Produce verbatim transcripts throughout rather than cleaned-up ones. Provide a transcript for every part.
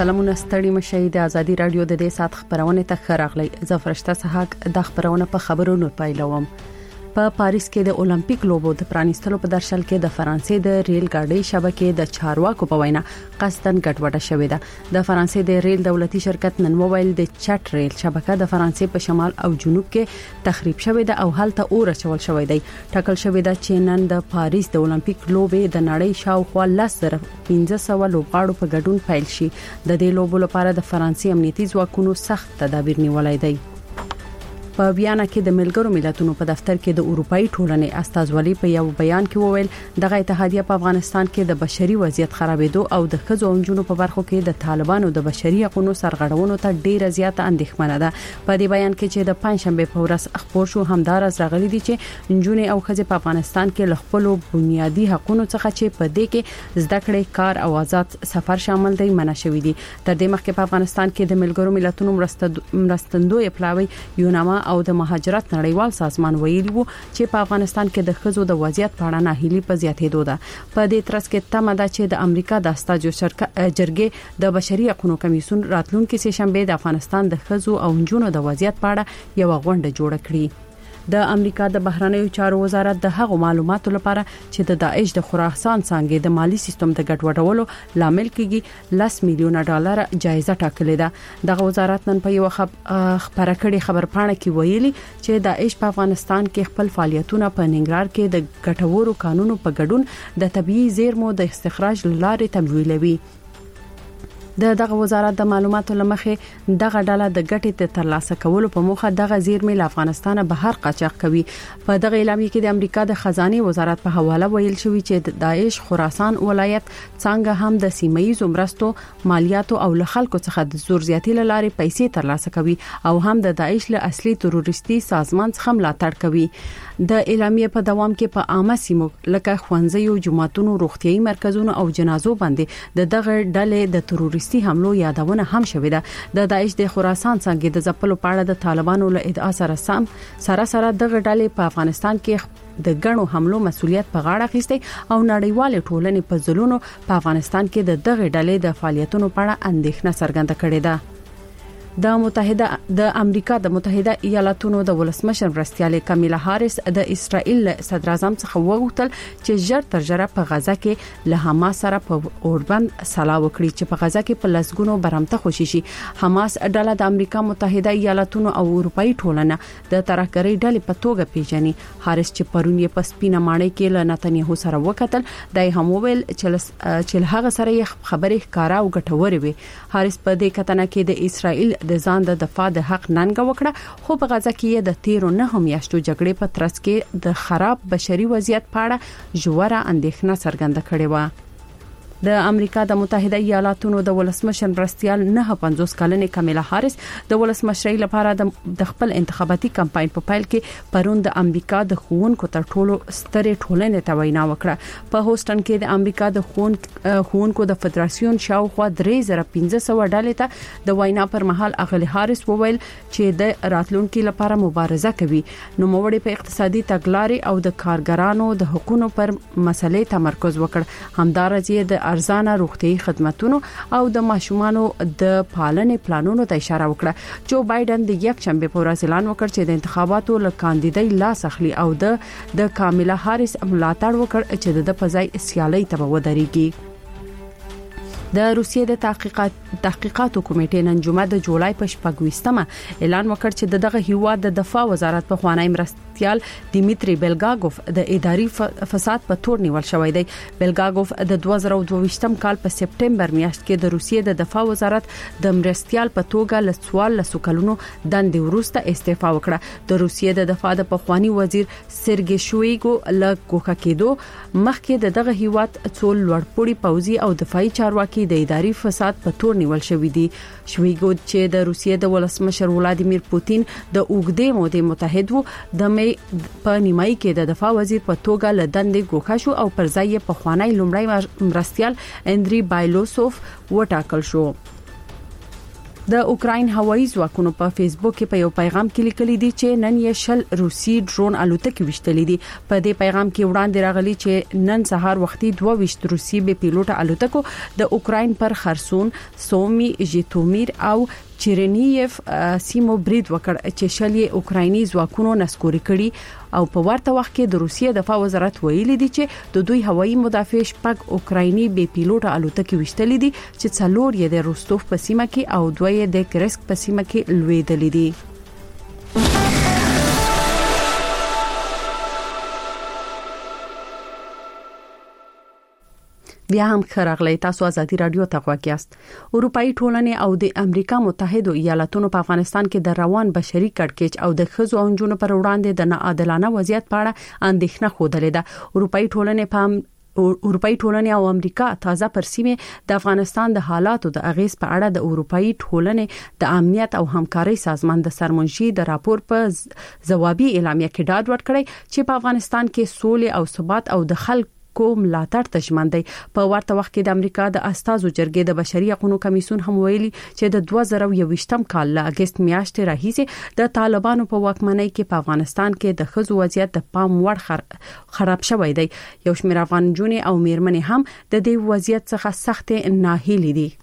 سلامونه ستړي مشه د ازادي رادیو د دې سات خبرونه ته خراغلی زفرشته صحاک د خبرونه په خبرونو پایلوم په پاریس کې د اولمپیک لوبو د پرانیستلو په درشل کې د فرانسې د ریل ګاډي شبکې د چارواکو په وینا قصدن ګډوډه شوې ده د فرانسې د ریل دولتي شرکت نن موبایل د چټ ریل شبکه د فرانسې په شمال او جنوب کې تخریب شوې ده او هلته اور چول شوې ده ټاکل شوې ده چې نن د پاریس د اولمپیک لوبې د نړۍ شاوخوا لسر پنځه سوه لوبغاړو په ګډون پیل شي د دې لوبو لپاره د فرانسې امنیتي ځواکونو سخت تدابیر نیولای دي په بیان کې د ملګرو ملتونو په دفتر کې د اروپאי ټولنې استازولي په یو بیان کې وویل دغه اتحادیه په افغانستان کې د بشري وضعیت خرابېدو او د خځو او نجونو په برخو کې د طالبانو د بشري حقوقو سرغړونو ته ډیره زیاته اندېښمنه ده په دې بیان کې چې د پنځشنبه په ورځ خبر شو همدار از راغلي دي چې نجونې او خځې په افغانستان کې له خپل بنیادي حقوقو څخه چې په دې کې زده کړې کار او آزاد سفر شامل دي منع شوې دي تر دې مخکې په افغانستان کې د ملګرو ملتونو مرستندوی پلاوی یوناما او د مهاجرت نړیوال سازمان ویلي وو چې په افغانستان کې د خځو د وضعیت په اړه ناهیلي په زیاتېدو ده په دې ترڅ کې تمه ده چې د امریکا د استازو جرګې د بشري حقوقو کمیسیون راتلونکي سه شنبه د افغانستان د خځو او نجونو د وضعیت په اړه یو غونډه جوړه کړي د امریکا د بهرنیو چارو وزارت د هغو معلوماتو لپاره چې د داعش د خراسان څنګه د مالی سیستم د ګډوډولو لامل کېږي لس میلیونه ډالر جایزه ټاکلې ده دغه وزارت نن په یو خبره کړي خبرپاڼه کې ویلي چې داعش په افغانستان کې خپل فعالیتونه په ننګرهار کې د ګټورو قانونو په ګډون د طبيعي زیرمو د استخراج لارې تمویلوي د دغه وزارت د معلوماتو لمخې دغه ډله د ګټې ته ترلاسه کولو په موخه دغه زیرمې له افغانستان بهر قاچاق کوي په دغه اعلامیه کې د امریکا د خزانه وزارت په حواله ویل شوی چې د داعش خراسان ولایت څنګه هم د سیمایي مرستو مالیاتو او له خلکو څخه د زور زیاتی لارې پیسې ترلاسه کوي او هم د داعش له اصلي تروریستي سازمان څخه ملاتړ کوي د اعلامیه په دوام کې په عامه سیمو لکه خوانځيو جماعتونو روغتيایي مرکزونو او جنازو باندې د دغه ډلې د تروریستي حملو یادونه هم شوې ده د داعش د خراسان څنګه د ځپلو په اړه د طالبانو له ادعا سره سم سره سره دغه ډلې په افغانستان کې د غنو حملو مسولیت په غاړه اخیستی او نړیوال ټولنې په ځلونو په افغانستان کې د دغه ډلې د فعالیتونو په اړه اندېښنه څرګنده کړې ده د متحده د امریکا د متحده ایالاتونو د ولسمشر مرستياله کامیلا هاریس د اسرائیل صدر اعظم څخه وغوښتل چې ژر تر ژره په غزا کې له حماس سره په اوربند سلا وکړي چې په غزا کې په لسګونو برمته خوشي شي حماس ډله د امریکا متحده ایالاتونو او اروپאי ټولنه د ترهګرۍ ډلې په توګه پیژني هاریس چې پرون یې په سپینه ماڼۍ کې له نتنیاهو سره وکتل د هم ویل چې هغه سره یې خبرې ښکارا او ګټورې وي هاریس په دې کتنه کې د اسرائیل د ځان د دفاع د حق ننګ وکړه خو په غزا کې د تیرو نه میاشتو جګړې په ترڅ کې د خراب بشري وضعیت په اړه جوړه اندېښنه څرګنده کړې و د امریکا د متحده ایالاتونو د ولسمشر مرستيال نه پنځوس کلنې کامیلا هاریس د ولسمشرۍ لپاره د خپل انتخاباتي کمپاین په پیل کې پرون د امریکا د ښوونکو تر ټولو سترې ټولنې ته وینا وکړه په هوسټن کې د امریکا د ښوونکو د فدراسیون شاوخوا درې زره پنځه سوه ډلې ته د وینا پر مهال اغلی هاریس وویل چې د راتلونکو لپاره مبارزه کوي نو موړي په اقتصادي تګلارې او د کارګرانو د حقوقو پر مسلې تمرکز وکړ همدارنګه د ارزانه روغتيایي خدماتونو او د ماشومانو د پالنې پلانونو ته اشاره وکړه جو بایدن د یک شنبه په ورځ اعلان وکړ چې د انتخاباتو له کاندیدای لاس اخلي او د د کامیلا هاریس ملاتړ وکړ چې د فضای سیالي ته ودرېږي د روسیې د تحقیقات تحقیقاتو کمیټې نن جمعه د جولای په شپږویشتمه اعلان وکړ چې دغه هیواد د دفاع وزارت په خوانی مرستيال دیمیتری بیلګاګوف د اداري فساد په تور نیول شوی دی بیلګاګوف د دوه زره دوه ویشتم کال په سپټمبر میاشت کې د روسیې د دفاع وزارت د مرستيال په توګه ل سوال ل سکلونو دندې وروسته استعفا وکړه د روسیې د دفاع د پخوانی وزیر سرګي شویګو له کوکا کېدو مخکې د دغه هیواد څو لوړپوړي پوځي او دفاعي چارواکي د اداري فساد په تور نیول شوې دي شویګو چې د روسیې د ولسمشر ولادیمیر پوتین د اوګدې مودې متحد وو د مې په نیمایي کې د دفاع وزیر په توګه له دندې ګوښه شو او پر ځای په خوانی لومړی مرستيال اندري بایلوسوف وټاکل شو د اوکراین هوایي ځواکونو په فیسبوک کې په یو پیغام کې لیکلي دي چې نن یې شل روسي ډرون الوتکې وشتلې دي. په دې پیغام کې وړاندې راغلي چې نن سهار وختي دوه وشت روسي به پیلوټ الوتکو د اوکراین پر خرسون، سومي، ژیټومیر او چیرنیف سیمو برید وکړ چې شلې اوکرایني ځواکونو نسکوري کړي او په ورته وخت کې د روسیې دفاع وزارت ویلي دی چې د دوی هوایي مدافع شپږ اوکرایني بي پیلوټ الوتکې وشتلې دي چې څلور یې د روستوف په سیمه کې او دوه یې د کرسک په سیمه کې لویدلې دي. بیا هم خراغلی تاسو ازادي رادیو ته غواګیاست. اروپאי ټولنې او د امریکا متحده ایالاتونو په افغانستان کې د روان بشري کړکېچ او د خزو او جنونو پر وړاندې د ناعادلانه وضعیت په اړه اندېښنه خوده ده. اروپאי ټولنې په اروپאי ټولنې او امریکا تازه پر سیمه د افغانستان د حالاتو د اغیز په اړه د اروپאי ټولنې د امنیت او همکاري سازمان د سرمنشي د راپور په ځوابي اعلامیه کې ډاډ ورکړی چې په افغانستان کې سولې او ثبات او د خلک کوم ملاتړ تشمن دی. په ورته وخت کې د امریکا د استازو جرګې د بشري حقوقو کمیسیون هم ویلي چې د دوه زره یوویشتم کال له اگست میاشتې راهیسې د طالبانو په واکمنۍ کې په افغانستان کې د خزو وضعیت د پام وړ خراب شوی دی. یو شمېر افغان جونې او میرمنې هم د دې وضعیت څخه سخت ناهیلي دي.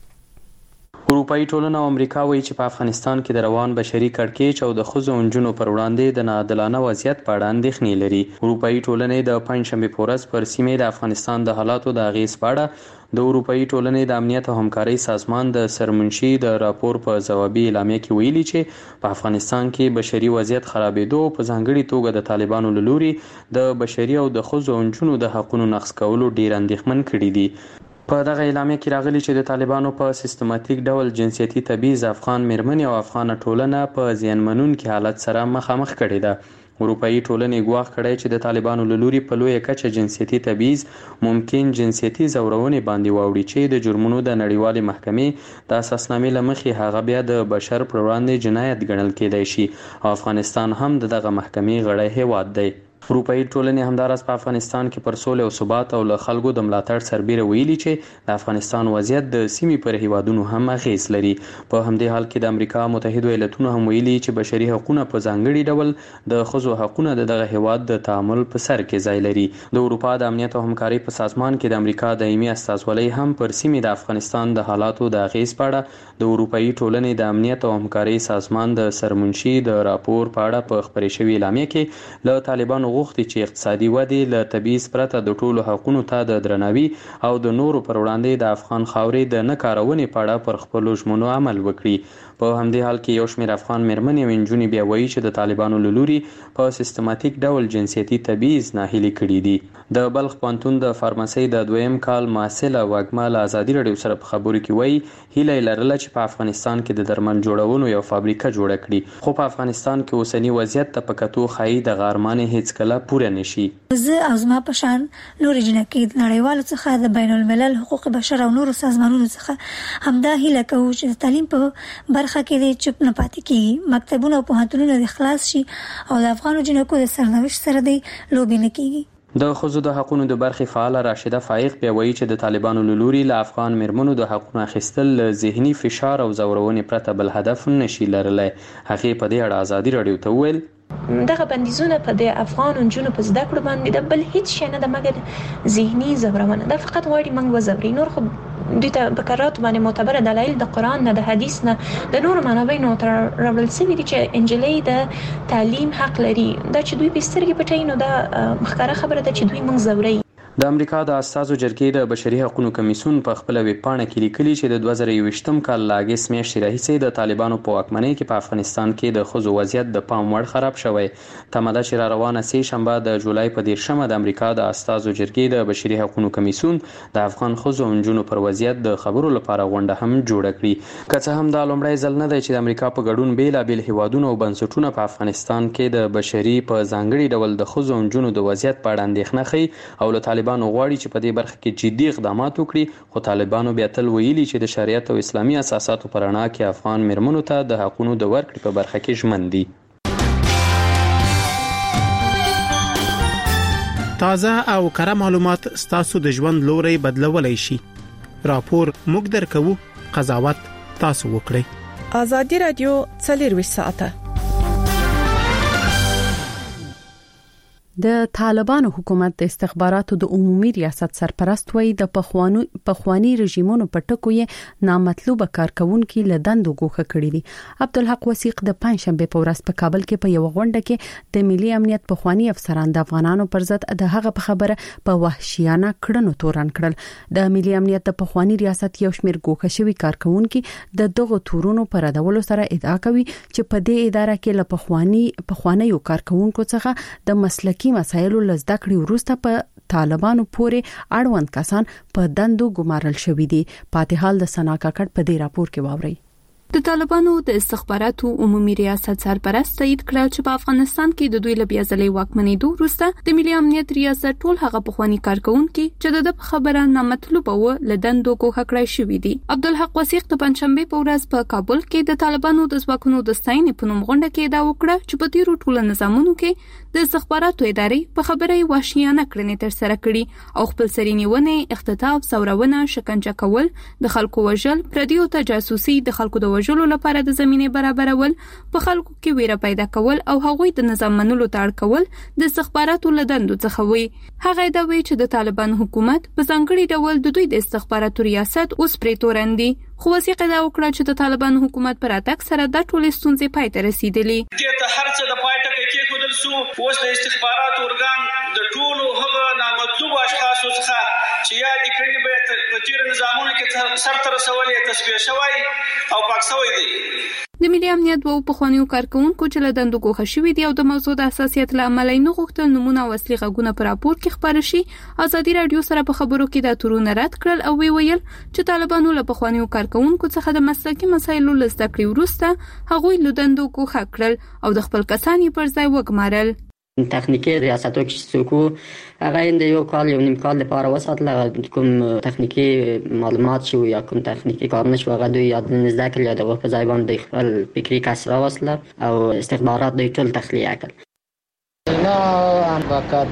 اروپאי ټولنه او امریکا وایي چې په افغانستان کې د روان بشري کړکېچ او د خزو او نجونو پر وړاندې د ناعادلانه وضعیت په اړه اندېښنې لري. اروپאי ټولنې د پنځشنبه په ورځ پر سیمه د افغانستان د حالاتو د اغیز په اړه د اروپאי ټولنې د امنیت او همکاري سازمان د سرمنشي د راپور په ځوابي اعلامیه کې ویلي چې په افغانستان کې بشري وضعیت خرابېدو په ځانګړي توګه د طالبانو له لوري د بشري او د خزو او نجونو د حقوقو نقض کولو ډیر اندېښمن کړي دي. په دغه اعلامیه کې راغلي چې د طالبانو په سیستماتیک ډول جنسیتي تبعیض افغان میرمنې او افغان ټولنه په زیانمنونکي حالت سره مخامخ کړي ده. اروپאי ټولنې ګواښ کړی چې د طالبانو له لوري په لویه کچه جنسیتي تبعیض ممکن جنسیتي ځورونې باندې واوړي چې د جرمونو د نړیوالې محکمې د اساسنامې له مخې هغه بیا د بشر پر وړاندې جنایت ګڼل کېدای شي او افغانستان هم د دغه محکمې غړی هیواد دی. اروپאי ټولنې همدارس په افغانستان کې پر سولې او ثبات او له خلکو د ملاتړ سربېره ویلي چې د افغانستان وضعیت د سیمې پر هیوادونو هم اغیز لري. په همدې حال کې د امریکا متحده ایالاتونو هم ویلي چې بشري حقوقونه په ځانګړي ډول د خزو حقوقونه د دغه هیواد د تعامل په سر کې ځای لري. د اروپا د امنیت او همکاري په سازمان کې د امریکا دایمي استازولۍ هم پر سیمې د افغانستان د حالاتو د اغیز په اړه د اروپאי ټولنې د امنیت او همکاري سازمان د سرمنشي د راپور په اړه په خبري شوی اعلامیه کې له طالبانو غوښتي چې اقتصادي ودې له تبعیض پرته د ټولو حقوقو ته د درناوي او د نورو پر وړاندې د افغان خاورې د نه کارونې په اړه پر خپلو ژمنو عمل وکړي. په همدې حال کې یو شمېر افغان میرمنې او نجونې بیا وایي چې د طالبانو له لوري په سیستماتیک ډول جنسیتي تبعیض ناهیلي کړي دي. د بلخ پوهنتون د فارمسي د دویم کال محصله وګما له ازادي رادیو سره په خبرو کې وایي هیله لرله چې په افغانستان کې د درمل جوړولو یو فابریکه جوړه کړي، خو په افغانستان کې اوسنی وضعیت ته په کتو ښایي د غارمانې هیڅ کله پوره نشي. زه او زما په شان نورې جنکې د نړیوالو څخه د بین الملل حقوق بشر او نورو سازمانونو څخه همدا هیله کوو چې د تعلیم په برخه کې د چپ نه پاتې کیږي، مکتبونه او پوهنتونونه د خلاص شي او د افغانو جنکو د سرنوشت سره د لوبې نه کیږي. د خزو د حقوقو د برخې فعال راشده فایق بیا وایي چې د طالبانو له لوري له افغان میرمنو د حقوقو اخیستل ذهني فشار او زورونې پرته بل هدف نشي لرلی. هغه په دې اړه ازادي رادیو ته ویل دغه بندیزونه په د افغان نجونو په زده کړو باندې د بل هیڅ شي نه د مګر ذهني زورونه دا فقط غواړي موږ وزوري. نور خو دوی ته په قرارات باندې معتبر دلایل د قران نه د حدیث نه د نور منابعو تر راوړل شوی دي چې انجلۍ د تعلیم حق لري. دا چې دوی بسترګې پټي نو دا مخکره خبره ده چې دوی موږ زوري. د امریکا د استازو جرګې د بشري حقوقو کمیسیون په خپل ویب پاڼه کې لیکلي چې د دوه زره یوویشتم کال له اگست میاشتې راهیسې د طالبانو په واکمنۍ کې په افغانستان کې د ښځو وضعیت د پام وړ خراب شوی. تمه ده چې را روانه سه شنبه د جولای په دېرشمه د امریکا د استازو جرګې د بشري حقوقو کمیسیون د افغان ښځو او نجونو پر وضعیت د خبرو لپاره غونډه هم جوړه کړي. که څه هم دا لومړی ځل نه دی چې د امریکا په ګډون بیلابیل هیوادونه او بنسټونه په افغانستان کې د بشري په ځانګړي ډول د ښځو او نجونو د وضعیت په اړه اندېښنه ښیي او له طالبانو غواړي چې په دې برخه کې جدي اقدامات وکړي. خو طالبانو بیا تل ویلي چې د شریعت او اسلامي اساساتو پر رڼا کې افغان میرمنو ته د حقوقو د ورکړې په برخه کې ژمن دي. تازه او کره معلومات ستاسو د ژوند لوري بدلولای شي. راپور موږ درکوو، قضاوت تاسو وکړئ. ازادي رادیو څلور ساعته د طالبانو حکومت د استخباراتو د عمومي ریاست سرپرست وای د پخوانو پخوانی رژیمونو په ټکو یې نامطلوبه کارکونکو له دندو ګوښه کړی دي. عبدالحق وثیق د پنځشنبه په ورځ په کابل کې په یو غونډه کې د ملي امنیت پخوانی افسران د افغانانو پر ضد د هغه په خبره په وحشیانه کړنو تورن کړل. د ملي امنیت د پخوانی ریاست یو شمېر ګوښه شوی کارکونکو د دغه تورونو پر ادولو سره ادعا کوي چې په دې اداره کې له پخوانی پخوانیو کارکونکو څخه د مسلکي مسایلو لزده کړي وروسته په طالبانو پورې اړوند کسان په دندو ګمارل شوې دي. پاتې حال د سنا کاکړ په دې راپور کې واوري. د طالبانو د استخباراتو عمومي ریاست سرپرست تایید کړ چې په افغانستان کې د دوی لبیا ځلې واکمنۍ دوه وروسته د ملي امنیت ریاست ټول هغه پخوانی کارکونکو چې د خبره نامطلوبه و لدندو کوه کړی شوې دي. عبدالحق وثیق د پنځشنبه په ورځ په کابل کې د طالبانو د ځواکونو د ستاینې په نوم غونډه کې دا وکړه چې په تیرو ټولو نظامونو کې د استخباراتو ادارې په خبره وحشیانه کړنې تر سره کړي او خپل سرینیونه، اختطاف، ثورونه، شکنجه کول، د خلکو وژل، پردیو ته جاسوسي، د خلکو د وژلو لپاره د زمينه برابرول، په خلکو کې ویره پیدا کول او هغوی د نظام منلو ته اړ کول د استخباراتو لدندو څخه وي. هغه دا وی چې د طالبان حکومت په ځانګړي ډول د دوی د استخباراتو ریاست اوس پرې تورندي. خو وثیق دا وکړه چې د طالبان حکومت پر اتک سره د ټولې ستونزې پای ته رسیدلې. ته هر څه د پای ټکی کې خودل سو اوس د استخباراتو ارګان د ټولو هغه نامطلوب اشخاصو څخه چې یا د کړي به په تیر نظامونو کې سر تر رسولې تسبیح شوی او پاک شوی دی. د ملي امنیت وو په خوانیو کارکونکو چې له دندو ګوښه شوې دي او د موضوع د حساسیت له امله نه غوښتل نمونه او اصلي غږونه پر راپور کې خبر شي. ازادي رادیو سره په خبرو کې د تورونه رد کړل او وی ویل چې طالبانو له خوانیو کارکونکو څخه د مسلکي مسایلو لزده کړي وروسته هغوی له دندو ګوښه کړل او د خپل کسان پر ځای وګمارل. تخنیکی ریاستو کې څوک هغه د یو کال یو نیم کال لپاره وساتل کوم تخنیکی معلومات شو یا کوم تخنیکی کار نشو هغه دوی یاد نه زده کړل د په ځای باندې خپل فکری کسره وصله او استخبارات دوی ټول تخلیه کړل. نه ان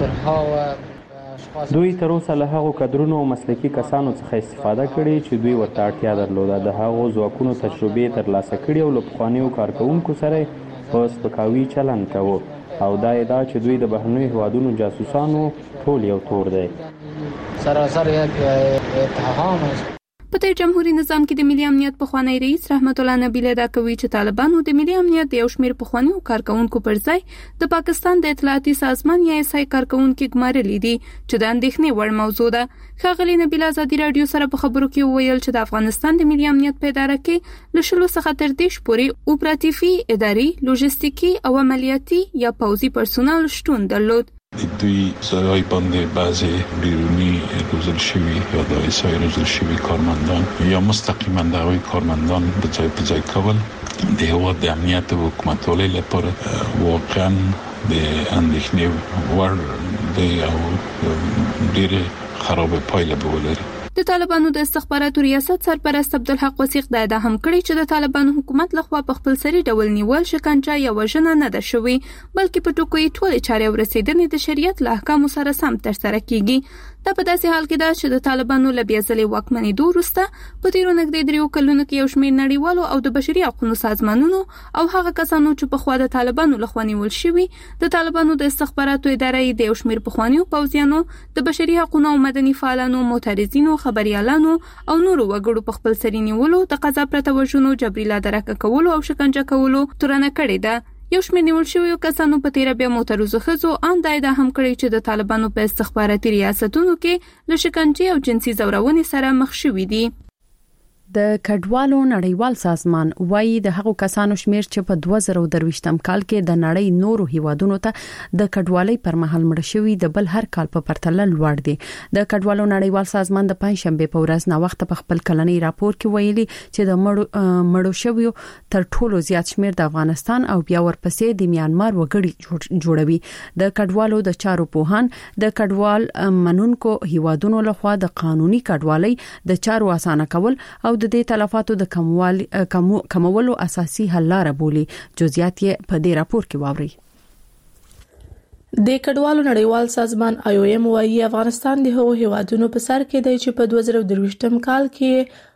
کادرها دوی تر اوسه له هغو کادرونو او مسلکي کسانو څخه استفاده کړې چې دوی ورته اړتیا درلوده. د هغو ځواکونو تجربې ترلاسه کړې او له پخوانیو کارکونکو سره په سپکاوي چلند کاوه او دا ادعا چې دوی د بهرنیو هیوادونو جاسوسانو ټول یو تور دی. سراسر یک اتهام است. په دې جمهوریت نظام کې د ملي امنیت پخوانی رئیس رحمت الله نبیل دا کوي چې طالبانو د ملي امنیت د یو شمېر پخوانیو کارکونکو پر ځای د پاکستان د اطلاعاتي سازمان یا ایس آی کارکونکو ګمارلې دي چې د اندېښنې وړ موضوع ده. ښاغلي نبیل ازادي رادیو سره په خبرو کې وویل چې د افغانستان د ملي امنیت په اداره کې له شلو څخه تر دېرش پورې اپراتیفي، اداري، لوجستیکي او عملیاتي یا پوځي پرسونل شتون درلود. دوی سرای باندې بعضی بیرونی روزل شوی یا د ایسای روزل شوی کارمندان یا مستقیما د هغوی کارمندان به ځای په ځای کول د هیواد د امنیت او حکومتولۍ لپاره واقعا د اندېښنې وړ دی او ډېرې خرابه پایله به ولري. د طالبانو د استخباراتو ریاست سرپرست عبدالحق وثیق دا د هم کړی چې د طالبانو حکومت لخوا په خپل سری ډول نیول، شکنجه یا وژنه نه ده شوې، بلکې په ټکو یې ټولې چارې او رسیدنې د شریعت له احکامو سره سم ترسره کیږي. دا په داسې حال کې ده چې د طالبانو له بیا ځلې واکمنۍ دوه وروسته په تیرو نږدې دریو کلونو کې یو شمېر نړیوالو او د بشري حقوقو سازمانونو او هغه کسانو چې په خوا د طالبانو لخوا نیول شوي د طالبانو د استخباراتو ادارې د یو شمېر پخوانیو پوځیانو، د بشري حقوقو او مدني فعالانو، معترضینو، خبريالانو او نورو وګړو په خپل سری نیولو، د قضا پرته وژنو، جبري لادرکه کولو او شکنجه کولو تورنه کړې ده. یو شمېر نیول شویو کسانو په تیره بیا معترضو ښځو ان دا ادعا هم کړې چې د طالبانو په استخباراتي ریاستونو کې له شکنجې او جنسي ځورونې سره مخ شوي دي. د کډوالو نړیوال سازمان وایي د هغو کسانو شمیر چې په دوه زره درویشتم کال کې د نړۍ نورو هیوادونو ته د کډوالۍ پر مهال مړ شوي د بل هر کال په پرتله لوړ دي. د کډوالو نړیوال سازمان د پنځشنبه په ورځ نا وخت په خپل کلنی راپور کې ویلي چې د مړو مړو شویو تر ټولو زیات شمیر د افغانستان او بیا ورپسې د میانمار وګړي جوړوي. د کډوالو د چارو پوهان د کډوال منونکو هیوادونو لخوا د قانوني کډوالۍ د چارو اسانه کول او د دې تلفاتو د کموال کمولو اساسي حل لاره بولي. جزئیات یې په دې راپور کې واوري. د کډوالو نړیوال سازمان آی او ایم وايي افغانستان د هغو هیوادونو په سر کې دی چې په دوه زره درویشتم کال کې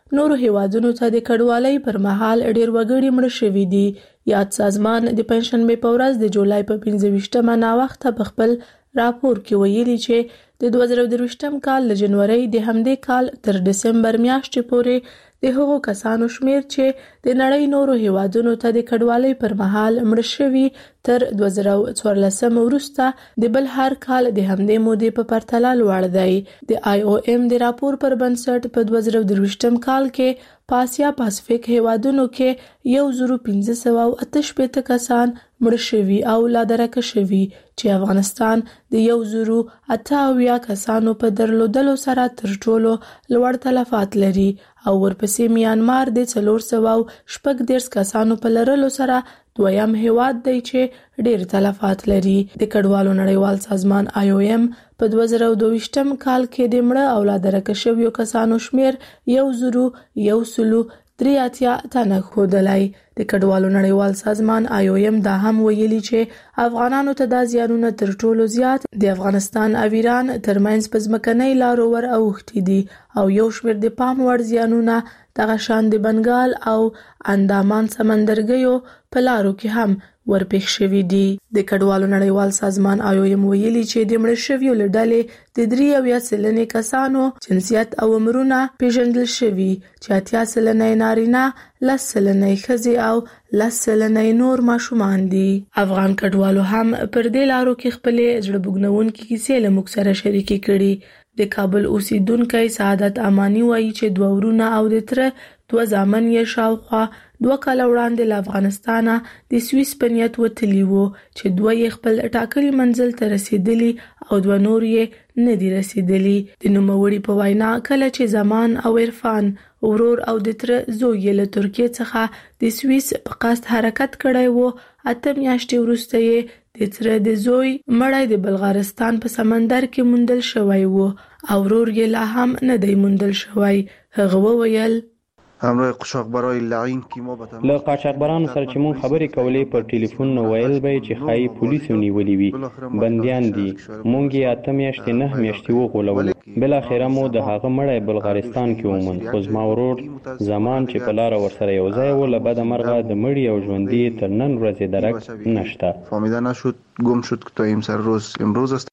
نورو هیوادونو ته د کډوالۍ پر مهال ډېر وګړي مړ شوي دي. یاد سازمان د پنځشنبه په ورځ د جولای په پنځه ویشتمه نا وخت په خپل راپور کې ویلي چې د دوه زره درویشتم کال له جنوري د همدې کال تر دسمبر میاشتې پورې د هغو کسانو شمیر چې د نړۍ نورو هیوادونو ته د کډوالۍ پر مهال مړ شوي تر دوه زره څوارلسم وروسته د بل هر کال د همدې مودې په پرتله لوړ دی. د آی او ایم د راپور پر بنسټ په دوه زره درویشتم کال کې په اسیا پاسفیک هیوادونو کې یو زرو پنځه سوه او اته شپېته کسان مړ شوي او لا درکه شوي چې افغانستان د یو زرو اته اویا کسانو په درلودلو سره تر ټولو لوړ تلفات لري او ورپسې میانمار د څلور سوه او شپږ دېرش کسانو په لرلو سره دویم هیواد دی چې ډېر تلفات لري. د کډوالو نړیوال سازمان آی او ایم په دوه زره دوه ویشتم کال کې د مړه او لا درکه شویو کسانو شمیر یو زرو یو سلو درې اتیا تنه ښودلی. د کډوالو نړیوال سازمان آی او ایم دا هم ویلي چې افغانانو ته دا زیانونه تر ټولو زیات د افغانستان او ایران ترمنځ په ځمکنۍ لارو ور اوښتي دي او یو شمېر د پام وړ زیانونه دغه شان د بنګال او اندامان سمندرګیو په لارو کې هم ورپېښ شوي دي. د کډوالو نړیوال سازمان آی او ایم ویلي چې د مړ شویو له ډلې د درې اویا سلنې کسانو جنسیت او عمرونه پیژندل شوي چې اتیا سلنه نارینه، لس سلنه ښځې او لس سلنه نور ماشومان دي. افغان کډوالو هم پر دې لارو کې خپلې زړه بوږنونکې کیسې له موږ سره شریکې کړي. د کابل اوسیدونکی سعادت امانی وایي چې دوه ورونه او د تره دوه زامن یې شاوخوا دوه کاله وړاندې له افغانستانه د سویس په نیت وتلي وو چې دوه یې خپل ټاکلي منزل ته رسیدلي او دوه نور یې نه دي رسیدلي. د نوموړي په وینا کله چې زمان او عرفان ورور او د تره زوی یې له ترکیې څخه د سویس په قصد حرکت کړی وو، اته میاشتې وروسته یې د تره د زوی مړی د بلغارستان په سمندر کې موندل شوی وو او ورور یې لا هم نه دی موندل شوی. هغه وویل همراه قاچاقبرای لعین کی ما بتم له قاچاقبرانو سره چې مون خبرې کولې پر ټلیفون نو ویل به چې خای پولیسو نیولې وي، بنديان دي، مونږ یې اته میاشتې نه میاشتې وغولول. بل اخره مو د هغه مړی بلغارستان کې ومن، خو زما ورور زمان چې په لار ورسره یو ځای و له بده مرغه د مړي او ژوندي تر نن ورځې درک نشته. فهمیده نشد، گم شد که تا امسر روز امروز است.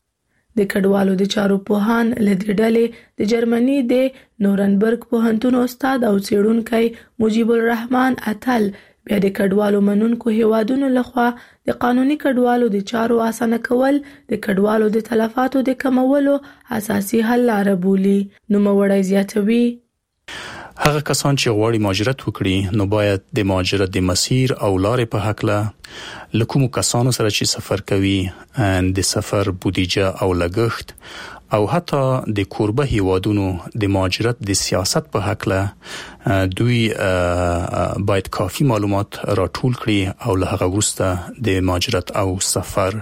د کډوالو د چارو پوهان له دې ډلې د جرمني د نورنبرګ پوهنتون استاد او څېړونکی مجیب الرحمن اتل بیا د کډوالو منونکو هیوادونو لخوا د قانوني کډوالو د چارو اسانه کول د کډوالو د تلفاتو د کمولو اساسي حل لاره بولي. نوموړی زیاتوي هغه کسان چې غواړي مهاجرت وکړي نو باید د مهاجرت د مسیر او لارې په حقله له کومو کسانو سره چې سفر کوي د سفر بودیجه او لګښت او حتی د کوربه هیوادونو د مهاجرت د سیاست په حقله دوی باید کافی معلومات راټول کړي او له هغه وروسته د مهاجرت او سفر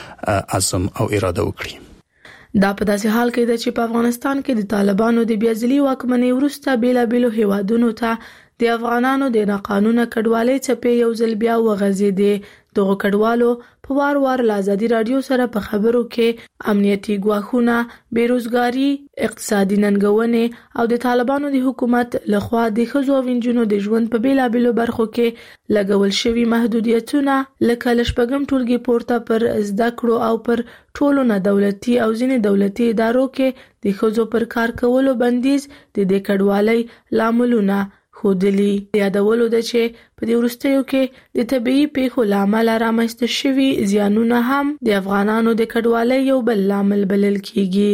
عزم او اراده وکړي. دا په داسې حال کې ده چې په افغانستان کې د طالبانو د بیا ځلي واکمنۍ وروسته بیلابیلو هیوادونو ته د افغانانو د ناقانونه کډوالۍ څپې یو ځل بیا وغځېدې. دغه کډوالو په وار وار له ازادي راډیو سره په خبرو کې امنیتي ګواښونه، بیروزګاري، اقتصادي ننګونې او د طالبانو د حکومت لخوا د ښځو او نجونو د ژوند په بیلابیلو برخو کې لګول شوي محدودیتونه لکه له شپږم ټولګي پورته پر زده کړو او پر ټولو نه دولتي او ځینې دولتي ادارو کې د ښځو پر کار کولو بندیز د دې کډوالۍ لاملونه خودلی. یادولو ده چې په دې وروستیو کې د طبيعي پیښو لامل رامنځته شوي زیانونه هم د افغانانو د کډوالۍ یو بل لامل بلل کیږي.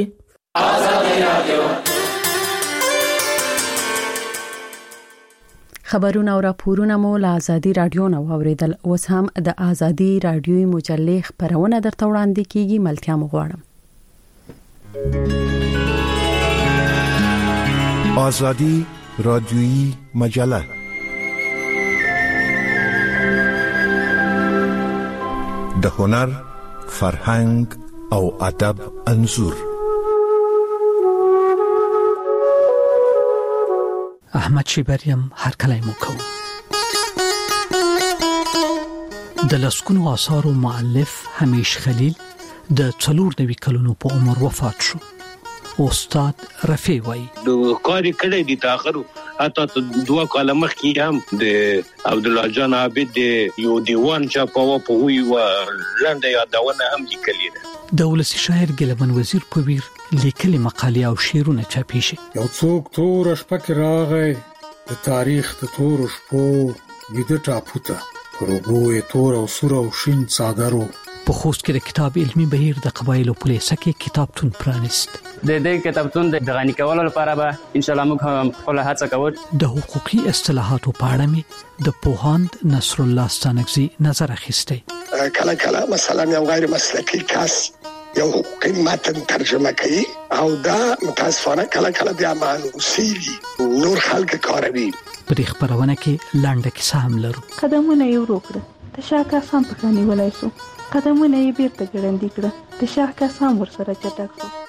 خبرونه او راپورونه مو له آزادي رادیو نو اوریدل. اوس هم د آزادي رادیوي مجلې خبرونه درته وړاندې کیږي. ملتیا مو غواړم. آزادي رادیویی مجله د هنر، فرهنګ او ادب انځور. احمد شیبریم هر کله مو کوم د لسکونو آثارو مؤلف همیش خلیل د څلور نوي کلونو په عمر وفات شو. استاد رفیع وای د کاری کړي دي تاخرو حتی دوه کاله مخکې هم د عبد الله جان عابد یو دیوان چاپاوه په وی و لنډه یادونه هم لیکلې ده. د ولسی شاعر ګلمن وزیر په ویر لیکلي مقالې او شعرونه چاپې شي. یو څوک تور شپه کې راغی د تاریخ د تور شپو ویده ټاپوته پروګو تور او سور او شین څادرو. په خوست کې د کتاب علمي بهیر د قبایلو په لیسه کې کتابتون پرانیست. د دې کتابتون د غني کولو لپاره به ان شاء الله موږ هم خپل هڅه کوو. د حقوقي اصطلاحاتو په اړه مې د پوهاند نصر الله ستانکزي نظر اخیسته. کله کله مثلا یو غیر مسلکی کس یو حقوقي متن ترجمه کوي او دا متاسفانه کله کله بیا مانوسیږي نور خلک کاروي. په دې خبرونه کې لنډه کیسه هم لرو. قدمونه یې ورو کړه د شاکه سم په خاني ولای شو، قدمونه یې بیرته ګړندې کړه د شاکه سم ورسره چټک شو.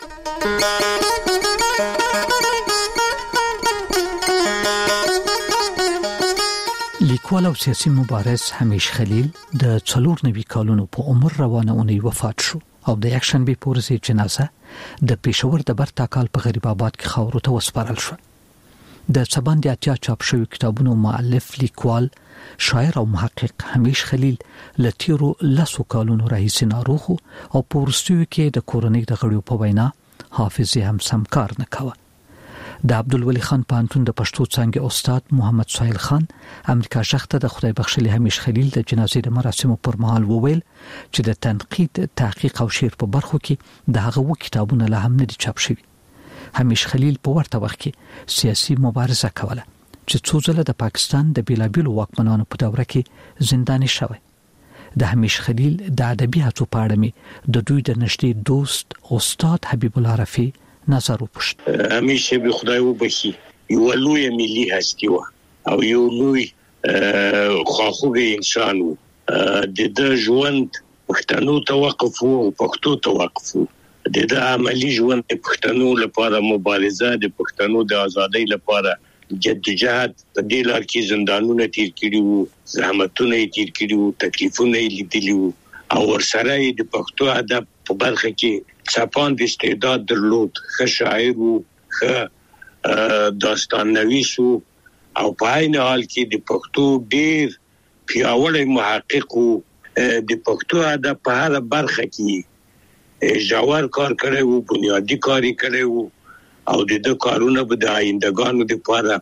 لیکوال او سیاسي مبارز حمیش خلیل د څلور نوي کالونو په عمر روانه اونۍ وفات شو او د اکشن به پورزي جنازه د پېښور د برتا کال په غریب آباد کې خاورو ته وسپارل شو. د سباندې اتیا چاپ شوی کتابونو مؤلف لیکوال شاعر او محقق حمیش خلیل لتیرو لاسو کالونو راهیسې ناروغ او پورستیو کې د کورنۍ د غړیو په وینا حافظه هم سمکار نه کاوه. د عبدالولی خان پانتون د پښتو څنګه استاد محمد سهیل خان امریکا شخته د خدای بخښلي حمیش خلیل د جنازې د مراسمو پر مهال وویل چې د تنقید، تحقیق او شعر په برخو کې د هغه و کتابونه لا هم نه دي چاپ شوي. حمیش خلیل په ورته وخت کې سیاسي مبارزه کوله چې څو ځله د پاکستان د بیلابیلو واکمنانو په دوره کې زنداني شوی. د حمیش خلیل د ادبي هڅو په اړه مې د دوی د نږدې دوست استاد حبیب الله رفیع نظر وپوښت. حمیش به خدای وبخي یو لوی ملي هستی و او یو لوی خواخوږی انسان و. د د ژوند پښتنو توقف او پښتو توقف د د عملی ژوند پښتنو لپاره مبارزه، د پښتنو د ازادۍ لپاره جدوجہد په دې لار کې زندانونه تیر کړي وو، زحمتونه یې تیر کړي وو، تکلیفونه یې لیدلي وو او ورسره د پښتو ادب په برخه کې څپاند استعداد درلود. ښه شاعر وو، ښه داستان نویس وو او په عین حال کې د پښتو ډېر پیاوړی محقق وو. د پښتو ادب په هر برخه کې ژور کار کړی وو، بنیادی کاری کړی وو او د د کارونه به د آیندګانو لپاره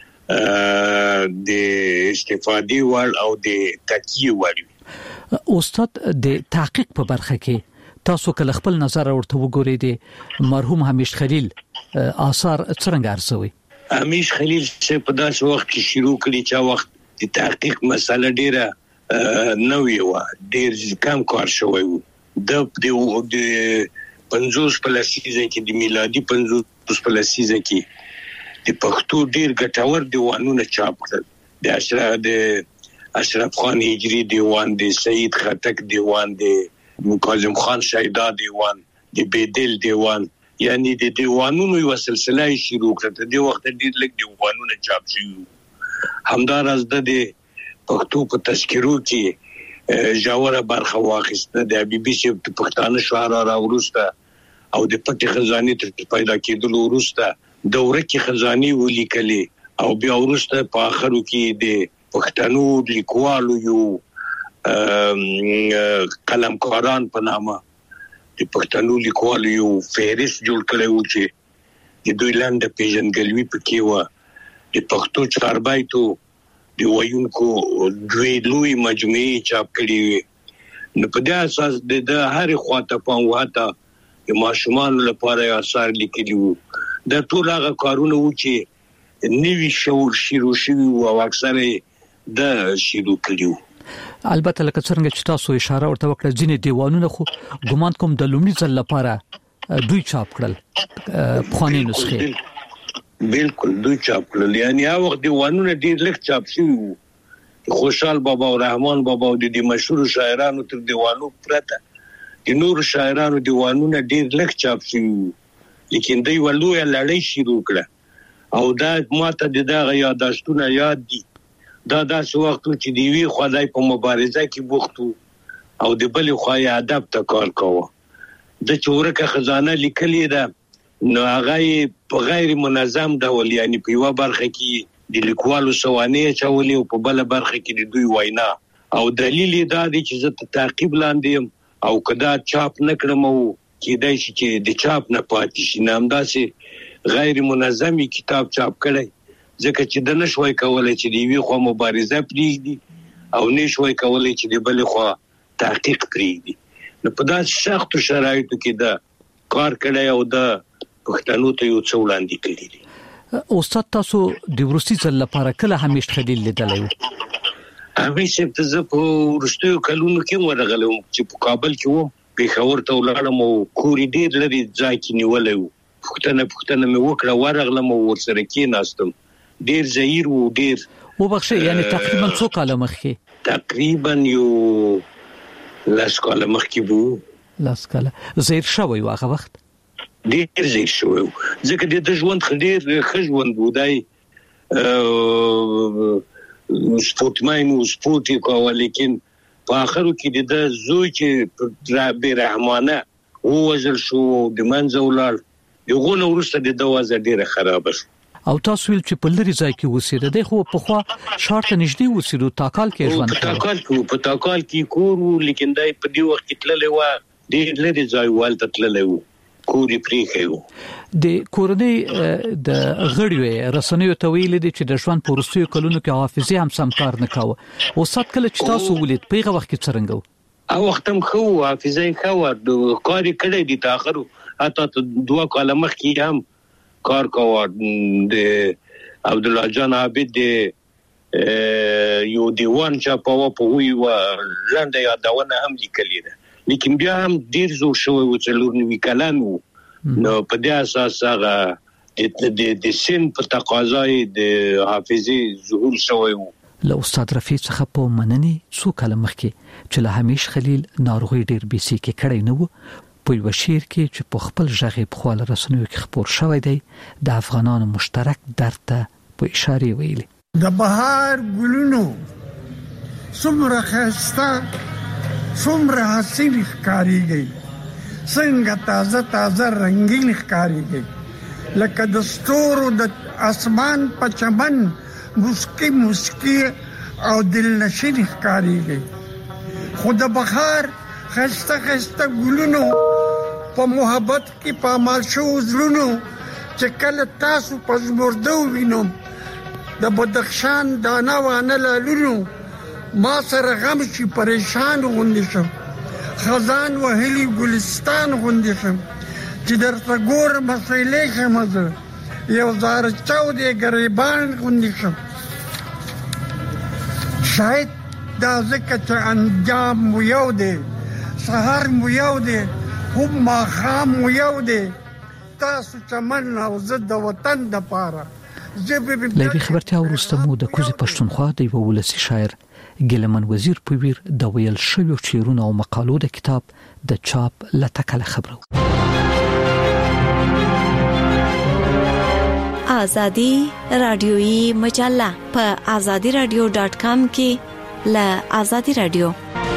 د استفادې وړ او د تکیه وړ. استاد د تحقیق په برخه کې تاسو کله خپل نظر ورته وګورئ د مرحوم حمیش خلیل آثار څنګه ارزوي؟ حمیش خلیل چې په داسې وخت کې شروع کړی چې وخت د تحقیق مسله ډیره نوې و، ډیر کم کار شوی و. د د پنځوس په لسیزه کې د میلادي پنځوس په لسیزه کې د پښتو ډیر ګټور دیوانونه چاپ کړل. د اشرف د اشرف خان هجری دیوان، د سید خټک دیوان، د کاظم خان شیدا دیوان، د بیدل دیوان، یعنی د دیوانونو یو سلسله شروع کړه. د وخت ډیر لږ دیوانونه چاپ شوي. همدارس د پښتو په تذکرو کې جاوره برخه واخیسته. د حبیبي صاحب د پښتانه شعرا راورسته او د پټي خزانه تر پیدا کېدلو ورسته دوره کې خزانه ولیکلې او بیا ورسته په اخرو کې د پښتنو لیکوالو یو قلمکاران په نامه د پښتنو لیکوالو یو فهرست جوړ کړی و چې د دوی لاندې پیژنګلوي پکې و. د پښتو چاربایتو د وایونکو دوی لوی مجموعي چاپ کړي وي. نو په دې اساس د هر خواته په واته د ماشومان لپاره اثر لیکلي وو. د ټول هغه کارونه و چې نوي شعور شروع شوي او اکثره د شروع کړي وو. البته لکه څنګه چې تاسو اشاره ورته وکړه ځینې دیوانونه خو ګمان کوم د لومړي ځل لپاره دوی چاپ کړل خواني نسخه. بالکل دوی چاپ کړل. یعنی هغه وخت دیوانونه ډیر لږ چاپ شوي وو. خوشحال بابا او رحمان بابا د دې مشهور شاعرانو تر دیوانو پرته د نور شاعرانو دیوانونه ډیر لږ چاپ شوي وو. لیکن دوی ولوي لړۍ شروع کړه او دا ماته د دغه یاداشتونه یاد دي. دا داسې وخت چې دی وی خدای په مبارزه کې بوخت او د بل خوای ادب ته کار کوي. د چورکه خزانه لیکلې ده نو هغه په غیر منظم ډول یعنی په یو برخه کې د لیکوالو سوانه چولې په بل برخه کې د دوی وینا او دلیل دا دی چې زه تعقیب لاندې او کدا چاپ نکړم او کېدای شي چې د چاپ نه پاتې شي نامداسې غیر منظمي کتاب چاپ کړي ځکه چې د نشوي کولای چې دی وی خو مبارزه پریږدي او نشوي کولای چې د بل خو تحقیق پریږدي نو په داسې سختو شرایطو کې دا کار کړی او د پښتنو ته یو څو وړاندې کړی دي استاد تاسو د ورستي ځل لپاره کله همیش خلیل لیدلی هغه چې تاسو په ورستیو کلونو کې ورغلم چې په کابل کې وم پېښور ته ولاړم او کوري ډېر لري ځای کې نیولې وو پښتنه پښتنه مې وکړه ورغلم او ورسره کې ناستم ډېر زهیر وو ډېر وبخښه یعنی تقریبا څو کال مخکې تقریبا یو لاس کال مخکې وو لاس کال زهیر شوی واغه وخت ډېر زهیر شوی ځکه د ژوند خډیر خژوند ودای سپورتمن او سپورت کوي لیکن په اخرو کې د زوی چې به رحمانه او وزل شو د منځولال یو نو ورسته د دوازه ډیره خراب شو او تاسو ویل چې په لري ځای کې وسیده دی خو په خوا شارټ نږدې وسیدو تاکال کې ژوند په تاکال کې په تاکال کې کور لیکن دای په دی وخت کې تللې و ډېر لري ځای والته تللې و کوري پریخو د کورنۍ د غړیو رسنیو ته ویل دي چې د ژوند پورستیو کلونو کې حافظه هم سم کار نه کاوه او سات کله چې تاسو ولید پیغه وخت کې څرنګو او وختم خو حافظه خو د کاری کړی دي تاخرو اته دوه کاله مخکې هم کار کاوه د عبد الله جان عابد د یو دیوان چاپاوه په وی و لاندې یادونه هم لیکلې ده لیکن بیا هم ډیر زو شوی و چې لور نوې کلام نو په دې اساس هغه د د سن په تقاضای د حافظي ظهور شوی و له استاد رفیع څخه په منني څو کلم مخکې چې له همیش خلیل ناروغي ډیر بیسي کې کړی نه و په یو شعر کې چې په خپل ژغې په خپل رسنیو کې خبر شوی دی د افغانانو مشترک درد ته په اشاره ویلي د بهار ګلونو څومره خسته څومره حسین ښکاریږي څنګه تازه تازه رنگین ښکاریږي لکه د ستورو د اسمان په چمن مسکی مسکی او دلنشین ښکاریږي خو د بهار خسته خسته ګلونو په محبت کې پامال شو زړونو چې کله تاسو په زمردو وینم د بدخشان دانا وانه لالونو ما سره غم شي پریشان غوندې شم خزان وهلي ګلستان غوندې شم چې درته ګور مسئلې شم یو زار چاودې غریبان غوندې شم شاید دا ځکه چې انجام مو یو دی سهار مو یو دی هم ماښام مو یو دی تاسو چمن او زه د وطن دپاره لږ خبرتیا وروسته مو د کوزي پښتونخوا د یو ولسي شاعر ګلمن وزیر په ویر د ویل شویو شعرونو او مقالو د کتاب د چاپ لټکله خبرو آزادی رادیویی مجله په آزادی رادیو ډاټ کام کې له آزادی رادیو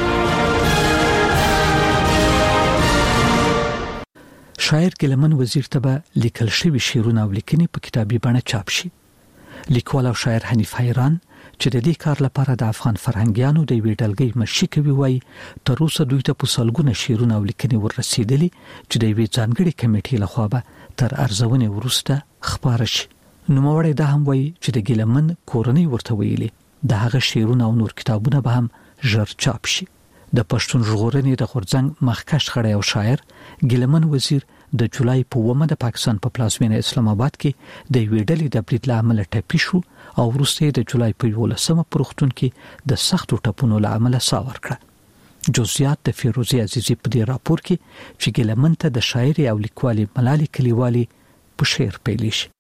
شاعر ګلمن وزیر ته لیکل شوی شعرونه او لیکنې په کتابي بڼه چاپ شي لیکوال او شاعر حنیف حیران چې د دې کار لپاره د افغان فرهنګیانو د ویډلګۍ مشي کوي وای تر اوسه دوی ته په سلګونه شعرونه او لیکنې ورسېدلي چې د وی ځانګړي کمیټې لخوا به تر ارزونې وروسته خبره شي نو موړی دا هم وای چې د ګلمن کورنۍ ورته ویلي د هغه شعرونه او نور کتابونه به هم ژر چاپ شي د پښتون ژغورنې د غورځنګ مخکښ خړی او شاعر ګلمن وزیر د جولای په اوومه د پاکستان په پلازمینه اسلام آباد کې د یوې ډلې د برید لامل ټپي شو او وروسته د جولای په یولسمه پروختون کې د سختو ټپونو لامل ساور کړ جزئیات د فیروزی عزیزی په دې راپور کې چې ګلمن ته د شاعر او لیکوالي ملالي کلیوالي په شعر پیلی شي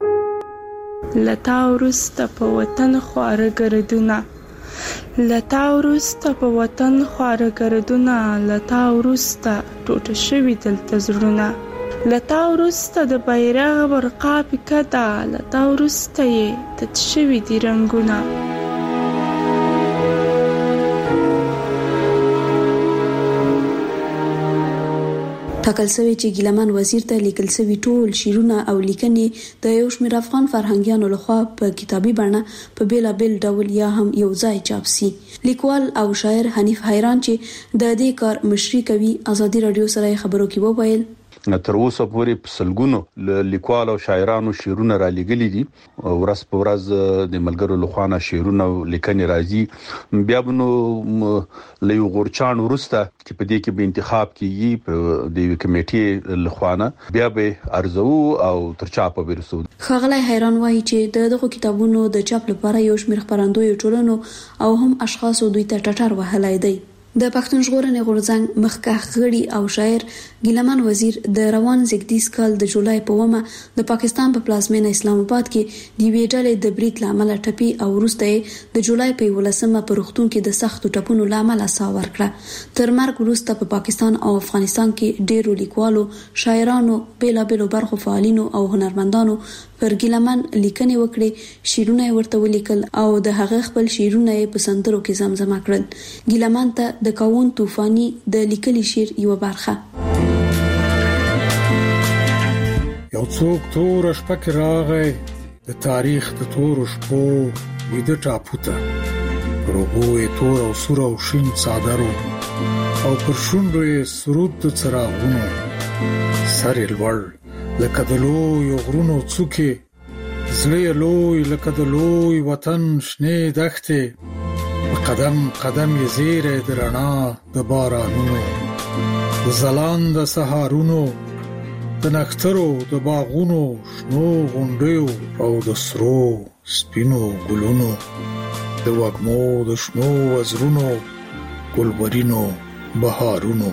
لتا ورسته په وطن خواره ګردونه لتا ورسته په وطن خواره ګردونه لتا ورسته ټوټه شوي دلته زړونه لتا ورسته د بیرغ برقا پکه ده لتا ورسته یې تت شوي دي رنګونه ټاکل شوی چې ګیلمان وزیر ته لیکل شوی ټول شعرونه او لیکنې د یو شمېر افغان فرهنګیانو لخوا په کتابي بڼه په بیلابل ډول یا هم یو ځای چاپ شي. لیکوال او شاعر حنیف حیران چې د دې کار مشري کوي ازادي رادیو سره خبرو کې وویل تر اوسه پورې په سلګونو لیکوال او شاعرانو شعرونه را لګلي دي. ورځ په ورځ د ملګرو لخوانه شعرونه لیکنې راځي. بیا نو لې غورچان ورسته چې په دې کې به انتخاب کیږي په د کمیټې لخوانه بیا به ارزو او تر چا په ورسو. خغلی حیران وایي چې دغه کتابونو د چاپ لپاره یو شمېر خبرندوی ټولنو او هم اشخاصو دوی ته ټټر وهلای دی. د پښتون ژغورنې غورځنګ مخکښ غړي او شاعر ګیلمان وزیر د روان زیږدیز کال د جولای په ومه د پاکستان په پلازمینه اسلام آباد کې د وی ډلې د بریټ لامل ټپي او وروسته د جولای په ولسمه په روغتون کې د سختو ټپونو لامل سا ورکړه. تر مرګ وروسته په پاکستان او افغانستان کې ډېرو لیکوالو، شاعرانو، بیلابېلو برخو فعالینو او هنرمندانو پر ګیلمان لیکنې وکړې، شعرونه ورته ولیکل او د هغه خپل شعرونه په سندرو کې زمزمه کړل. ګیلمان ته د کاون طوفاني د لیکلي شعر یو برخه. یو څوک تور شپه کې راغی د تاریخ د تور شپو ویده ټاپوته، پر اوبو یې تور او سور او شین څادرو او پر شونډو یې سرود د څراغونو، سر یې لوړ لکه د لویو غرونو څوکې، زړه یې لوی لکه د لوی وطن شنې دښتې، په قدم قدم یې زیری د رڼا د بارانونو، د ځلانده سهارونو، د نښترو د باغونو شنو غونډیو او د سرو سپینو ګلونو، د وږمو د شنو وزرونو ګلورینو بهارونو.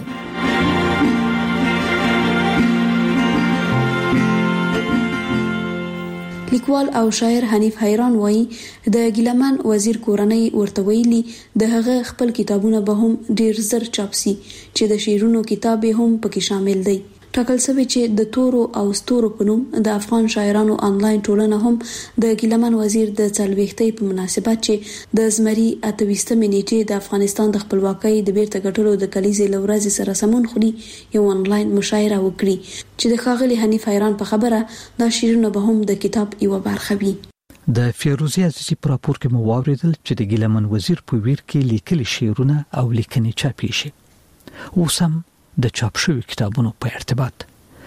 لیکوال او شاعر حنیف حیران وایي د ګیلمان وزیر کورنۍ ورته ویلي د هغه خپل کتابونه به هم ډیر زر چاپ سي چې د شعرونو کتاب هم پکې شامل دی. ټاکل شوی چې د تورو او ستورو په نوم د افغان شاعرانو آنلاین ټولنه هم د ګیلمان وزیر د څلوېښتۍ په مناسبت چې د زمري اته ویشتمې نیټې د افغانستان د خپلواکۍ د بیرته ګټلو د کلیزې له ورځې سره سمون خوري یو آنلاین مشاعره وکړي چې د ښاغلي حنیف حیران په خبره دا شعرونه به هم د کتاب یو برخه وي. د فیروزی عزیزی په راپور کې مو واوریدل چې د ګیلمان وزیر په ویر کې لیکلي شعرونه او لیکنې چاپې شي. اوس هم د چاپ شوی کتابونو په ارتباط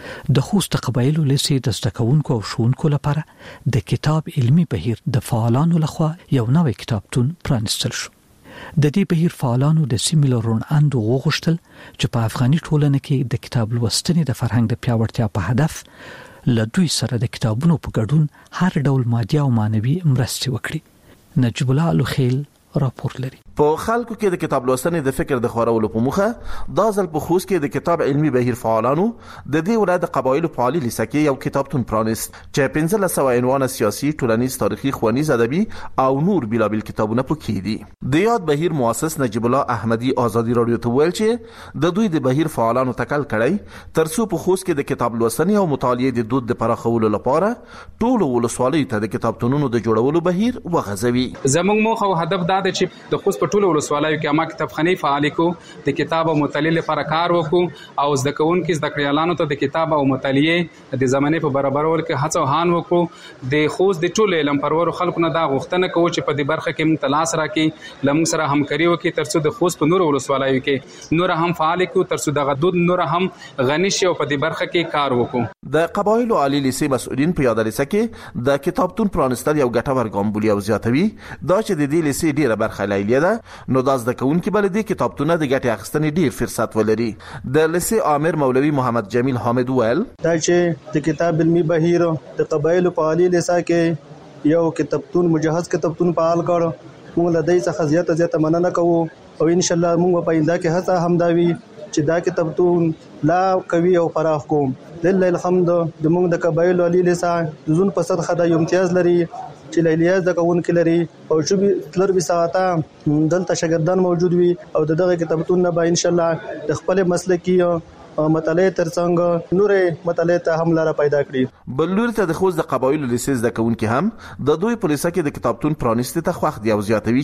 د خوست قبایلو لسی د زدکونکو او شونکو لپاره د کتاب علمی بهیر د فعالانو لخوا یو نوې کتابتون پرانستل شو. د دې بهیر فعالانو د سیمې لرون اند وغوښتل چې په افغاني ټولنه کې د کتاب لوستنې د فرهنګ د پیاوړتیا په هدف له دوی سره د کتابونو په ګډون هر ډول مادي او مانوي مرستې وکړي. نجیب الله الخیل راپور لري. په خلکو کې د کتاب لوستنې د فکر د خورولو په موخه دا ځل په خوست کې د کتاب علمي بهیر فعالانو د دې ولایت د قبایلو په عالی لیسه کې یو کتابتون پرانیست چې پنځه سوه عنوان سیاسي، ټولنیز، تاریخي، ښوونیز، ادبي او نور بیلابل کتابونه پکې دي. د یاد بهیر مؤسس نجیب الله احمدی ازادي رادیو ته ویل چې د دوی د بهیر فعالانو تکل کړی ترڅو په خوست کې د کتاب لوستنې او مطالعې د دود د پراخولو لپاره ټول ولسوالیو ته د کتابتونونو د جوړولو بهیر وغځوي. زموږ موخه او هدف دا دی چې د خوست په ټولو ولسوالیو کې ما کتابخانه فعال کو، د کتاب او مطالعې لپاره کار وکړو او زده کوونکو زده کړیالانو ته د کتاب او مطالعې د زمانه په برابرولو کې هڅه وهان وکړو. د خوست د ټولو علم پرورو خلکو نه دا غوښتنه کوي چې په دې برخه کې موږ تلاش راکړي، لمون سره همکاري وکړي ترڅو د خوست په نورو ولسوالیو کې نور هم فعال کو، ترڅو د غدود نور هم غنی شي او په دې برخه کې کار وکړو. د قبایلو عالی لیسې مسؤلین په یاد لیسه کې د کتابتون پرانستل یو ګټور ګام بولي او زیاتوي دا چې د دې لیسې ډیره برخه لایلیه ده نو د زده کوونکو بل دي کتابتونه د ګټې اخیستنې ډیر فرصت ولري. د لیسې امیر مولوي محمد جمیل حامد ویل دا چې د کتاب علمي بهیر د قبایلو په عالی لیسه کې یو کتابتون مجهز کتابتون فعال کړ. موږ له دې څخه زیاته زیاته مننه کوو او ان شاء الله موږ په آینده کې هڅه هم داوي چې دا کتابتون لا قوي او فراخ کوم. لله الحمد د موږ د قبایلو عالی لیسه زون په صد خدای امتیاز لري چې لیلیاز د کوونکو لري او چې تلر به ساعته دلته شاګردان موجود وي او دغه کتابتون نه به ان شاء الله د خپل مسلکي مطالعه ترڅنګ نورې مطالعه ته هم لاره پیدا کړي. بلور ته د خوست د قبایلو لیسې د کوونکو هم د دوی په لیسه کې د کتابتون پرانیستي ته خوښ دی او زیاتوي چې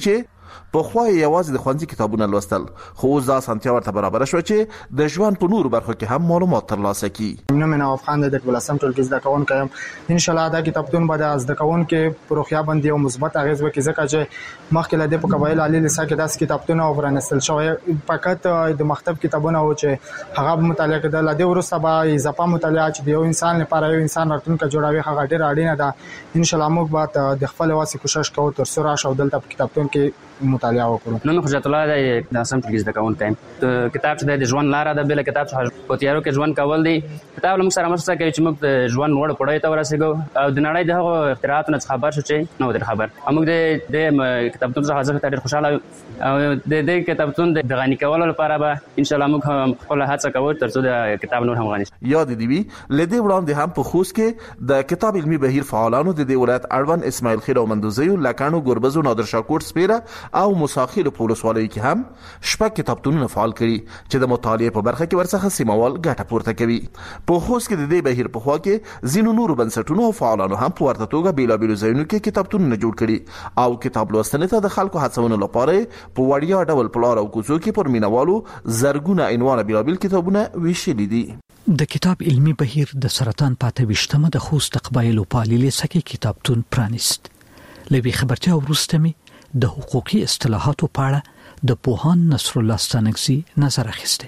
په خو یوازې د خوندي کتابونه لوستل خو ځا سنتیا ورته برابر شو چې د ژوند په نورو برخو کې هم معلومات ترلاسه کړي. نو مې نو افغان د ولسم ټولګي زده کوونکم ان شاء الله دا کتابتون به د زده کوونکو پروخیا باندې یو مثبت اغیز وکړي ځکه چې مخکې له دې په قبایل علی لسا کې داس کتابتون او ورنستل شوی فقط د مکتب کتابونه او چې هغه مطالعه کړه ل دې ورسته به اضافه مطالعه چې د یو انسان لپاره یو انسان راتلونکي جوړوي هغه ډیر اړینه ده. ان شاء الله موږ به د خپل واسي کوشش کوو تر څو راشه دلته په کتابتون کې مطالعه وکړو. نو حجت الله د سم ټولګي زده کوونکم کتاب چې د ژوند لار ده بل کتاب چې په تیارو کې ژوند کول دي کتاب موږ سره مرسته کوي چې موږ د ژوند وړ پړای ته ورسېږو او د نړۍ دغه اختراعاتو نه خبر شو چې نو د خبر موږ د د کتابتون څخه ځکه ډېر خوشاله او د دې کتابتون د غني کولو لپاره به ان شاء الله موږ خپل هڅه کوو تر څو د کتاب نور هم غني. یاد دی وی لدې وړاندې هم په خوست کې د کتاب علمي بهیر فعالانو د دې ولایت اړوند اسماعیل خیر او مندوزیو لکانو ګوربزو نادر شاکور سپیره او مساخیل پولیس والي کې هم شپږ کتابتونونه فعال کړي چې د مطالعې په برخه کې ورڅخه سیموال ګټه پورته کوي. په خوست کې د دې بهیر په خوا کې زینو نور بنسټونو او فعالانو هم په ورته توګه بیلابیلو ځایونو کې کتابتونونه جوړ کړي او کتاب لوستنې ته د خلکو هڅونې لپاره په وړیا ډول پلار او کوڅو کې پر مینوالو زرګونه عنوان بیلابیل کتابونه ویشلي دي. د کتاب علمي بهیر د سرطان پاته وشتمه د خوست قبایلو پالیلې سکه کتابتون پرانیست. لوي خبرتیا ورسته می د حقوقي اصطلاحاتو په اړه د پوهان نصر الله ستانکزي نظر اخیسته.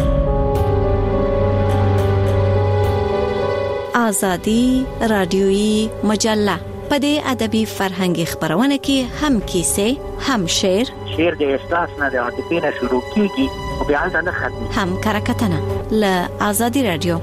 آزادی رادیویی مجله په دې ادبي فرهنګي خبرونه کې هم کیسه هم شعر شعر د احساس نه د عاطفې نه شروع کیږي او بیا ځنه ختمي هم کرکټنه ل آزادی رادیو.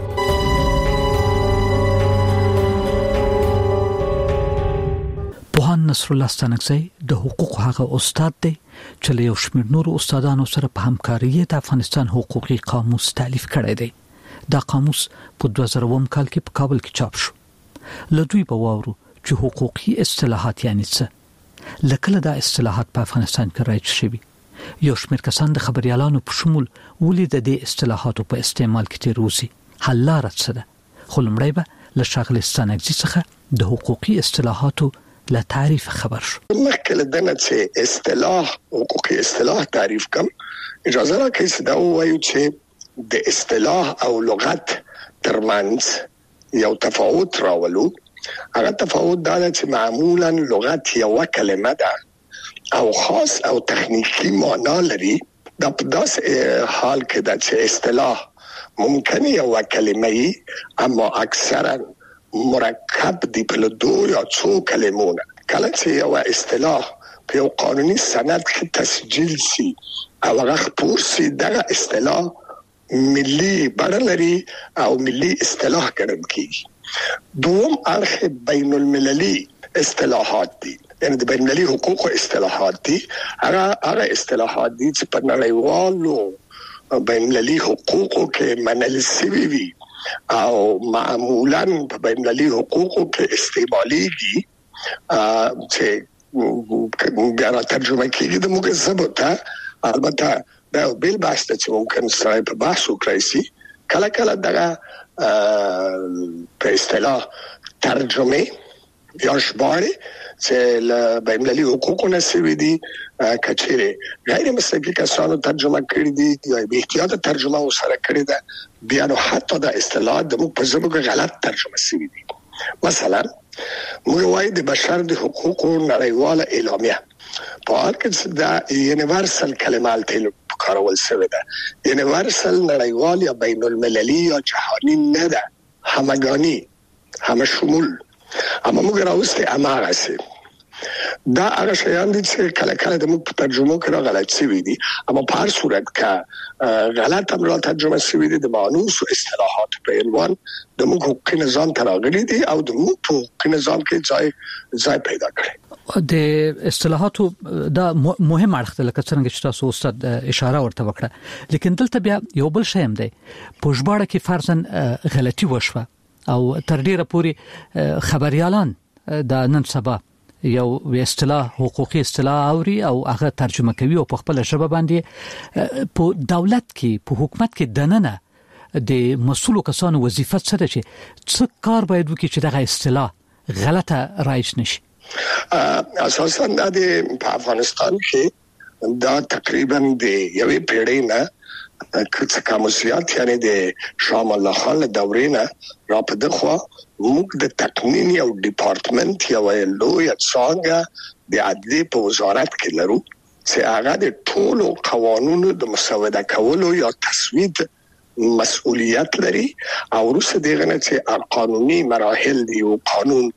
پوهان نصر الله ستانکزي د حقوق هغه استاد دی چې له یو شمېر نورو استادانو سره په همکاري د افغانستان حقوقي قاموس تالیف کړی دی. دا قاموس په دوه زره اووه کال کې په کابل کې چاپ شو. له دوی په واورو چې حقوقي اصطلاحات یعنی څه لکه دا اصطلاحات په افغانستان کې رایج شوي. یو شمېر کسان د خبريالانو په شمول ولې د دې اصطلاحاتو په استعمال کې تیروزي حل لاره څه ده. خو لمړی به له شاغل ستانکزي څخه د حقوقي اصطلاحاتو له تعریف خبر شو. مخکې له دنه چې اصطلاح حقوقي اصطلاح تعریف کوم اجازه راکړئ چې دا ووایو چې د اصطلاح او لغت ترمنځ یو تفاوت راولو. هغه تفاوت دا چې معمولا لغت یو کلمه ده او خاص او تخنیکی معنا لري. دا په داسې حال کې ده چې اصطلاح ممکن یو کلمه ای اما اکثرا مرکب دی په دو یا څو کلمونه. کله چې یو اصطلاح په یو قانوني سند کې تسجیل شي او هغه خپور شي دغه اصطلاح ملي بڼه لري او ملي اصطلاح ګڼل کیږي. دوم اړخ بین المللي اصطلاحات دي یعنی د بین المللي حقوق او اصطلاحات دي. هغه هغه اصطلاحات دي چې په نړیوالو بین المللي حقوقو کې منل شوي وي او معمولا په بین المللي حقوقو کې استعماليږي چې ګره ترجمه کیږي د موږ ثبوته. البته دا بل بحث چې ممکن سره په بحث وکړي سي کله کله دغه په اصطلاح ترجمه یا شباره چې له بین المللي حقوقو نه سوي دي کچېره غیر مسلکي کسانو ترجمه کړی دي یا به احتیاط ترجمه وسره کړی ده بیا نو حتی د اصطلاح د موږ په ژبه کې غلط ترجمه سوي دي. مثلا موږ وایو د بشر د حقوقو نړیواله اعلامیه په حال کې دا یونیورسل کلمه تل کارول شوی ده. یونیورسل نړیوال یا بین المللي یا جهانی نه ده، همگانی همه شمول. اما موږ راوستي اماغه سي دا هغه شیان دي چې کله کله د موږ ترجمه کړه غلط شوی دي، اما په هر صورت کې غلط امر ترجمه شوی دي د مانوس او اصطلاحات په عنوان د موږ حقوقي نظام تراغلي دي او د موږ په حقوقي نظام کې ځای ځای پیدا کړي. د اصطلاحاتو دا مهم اړخ ده لکه څنګه چې تاسو استاد اشاره ورته وکړه، لیکن دلته بیا یو بل شی هم دی. په ژباړه کې فرضاً غلطي وشوه او تر ډیره پورې خبريالان د نن سبا یو اصطلاح حقوقي اصطلاح اوري او هغه ترجمه کوي او په خپل ژبه باندې په دولت کې په حکومت کې دننه د مسؤلو کسانو وظیفه څه ده چې څه کار باید وکړي چې دغه اصطلاح غلطه رایج نشي. اساسا د افغانستان کې دا تقریبا د یوې پیړۍ نه کڅ کموسیات یعنی د شاه الله خان له دورې نه را په دغه موږ د تقنین یو ډپارټمنټ یو لوی څنګه د عدلي په وزارت کې لرو چې هغه د ټولو قوانینو د مسوده کولو یا تصویب مسؤلیت لري او وروسته دغه نه چې قانوني مراحل دی او قانون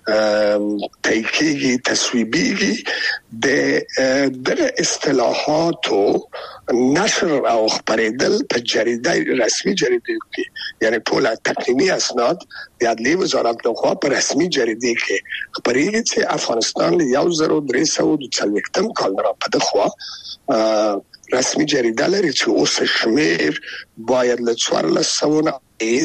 تاییدي تصویبيږي د دغه اصطلاحاتو نشر او خبرېدل په جریده رسمي جریده کې یعنی ټول تقنینی اسناد د عدلیه وزارت لخوا په رسمي جریده کې خبرېږي چې افغانستان له یو زر درې سوه دوه څلوېښتم کال را په دغه رسمي جریده لري چې اوس شمیر باید له څوارلس سوه نه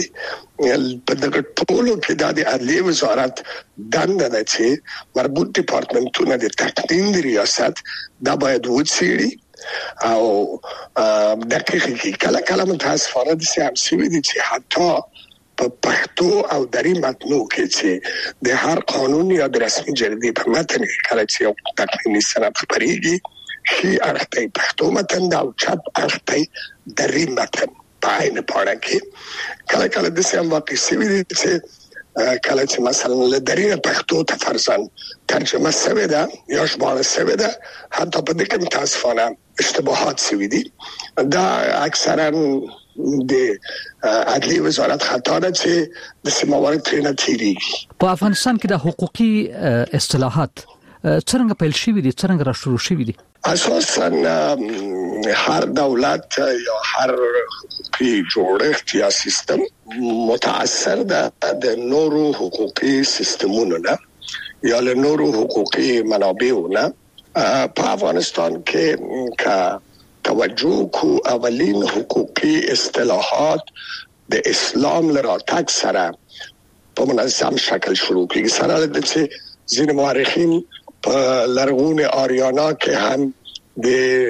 په دغه ټولو کې د عدلیه وزارت دنده ده چې مربوط ډپارټمنټونه د تقنین د ریاست دا باید وڅېړي او دقیق کله کله متاسفانه د سیاسي دي چې حتی په پښتو او دري متنو کې چې د هر قانون یا د رسمي جریده په متن کې کله چې یو تقنیني سند خبرېږي شي ارته پښتو متن دا او چپ ارته دري متن په نه پاره کې کله کله د سیم واقع سوي دي چې کله چې مثلا له دري پښتو ته فرضاً ترجمه سوي ده یا شمال سوي ده حتی په دې کې متاسفانه اشتباهات سوي دي دا اکثرا د عدلیه وزارت خطا ده چې د سیموارد ترینه تیریږي په افغانستان کې د حقوقي اصطلاحات څنګه پیل شوي دي څنګه را شروع شوي دي اساسا هر دولت یا هر حقوقي جوړښت یا سیستم متاثر ده د نورو حقوقي سیستمونو نه یا له نورو حقوقي منابعو نه په افغانستان کې کا توجه کو اولین حقوقي اصطلاحات د اسلام لراتک سره په منظم شکل شروع کیږي سره د چې ځینې مورخین په لرغوني آریانا کې هم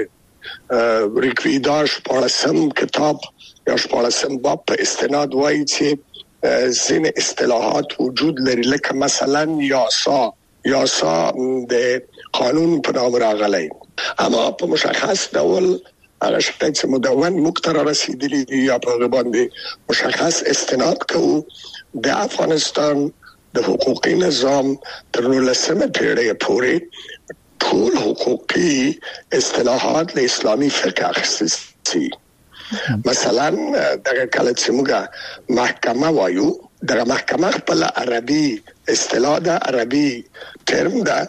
د ریکویداش پالسم کتاب یا پالسم باب په استناد وایي چې ځینې اصطلاحات وجود لري لکه مثلا یاسا یاسا د قانون په نام راغلی اما په مشخص ډول هغه شپږ چې مدون مقتر رسیدلی یا په باندې مشخص استناد کوو د افغانستان د حقوقي نظام تر نولسمه پیړۍ پورې ټول حقوقي اصطلاحات له اسلامي فقه اخیستل شي مثلا دغه کله چې موږ محکمه وایو دغه محکمه خپل عربي اصطلاح ده عربي ترم ده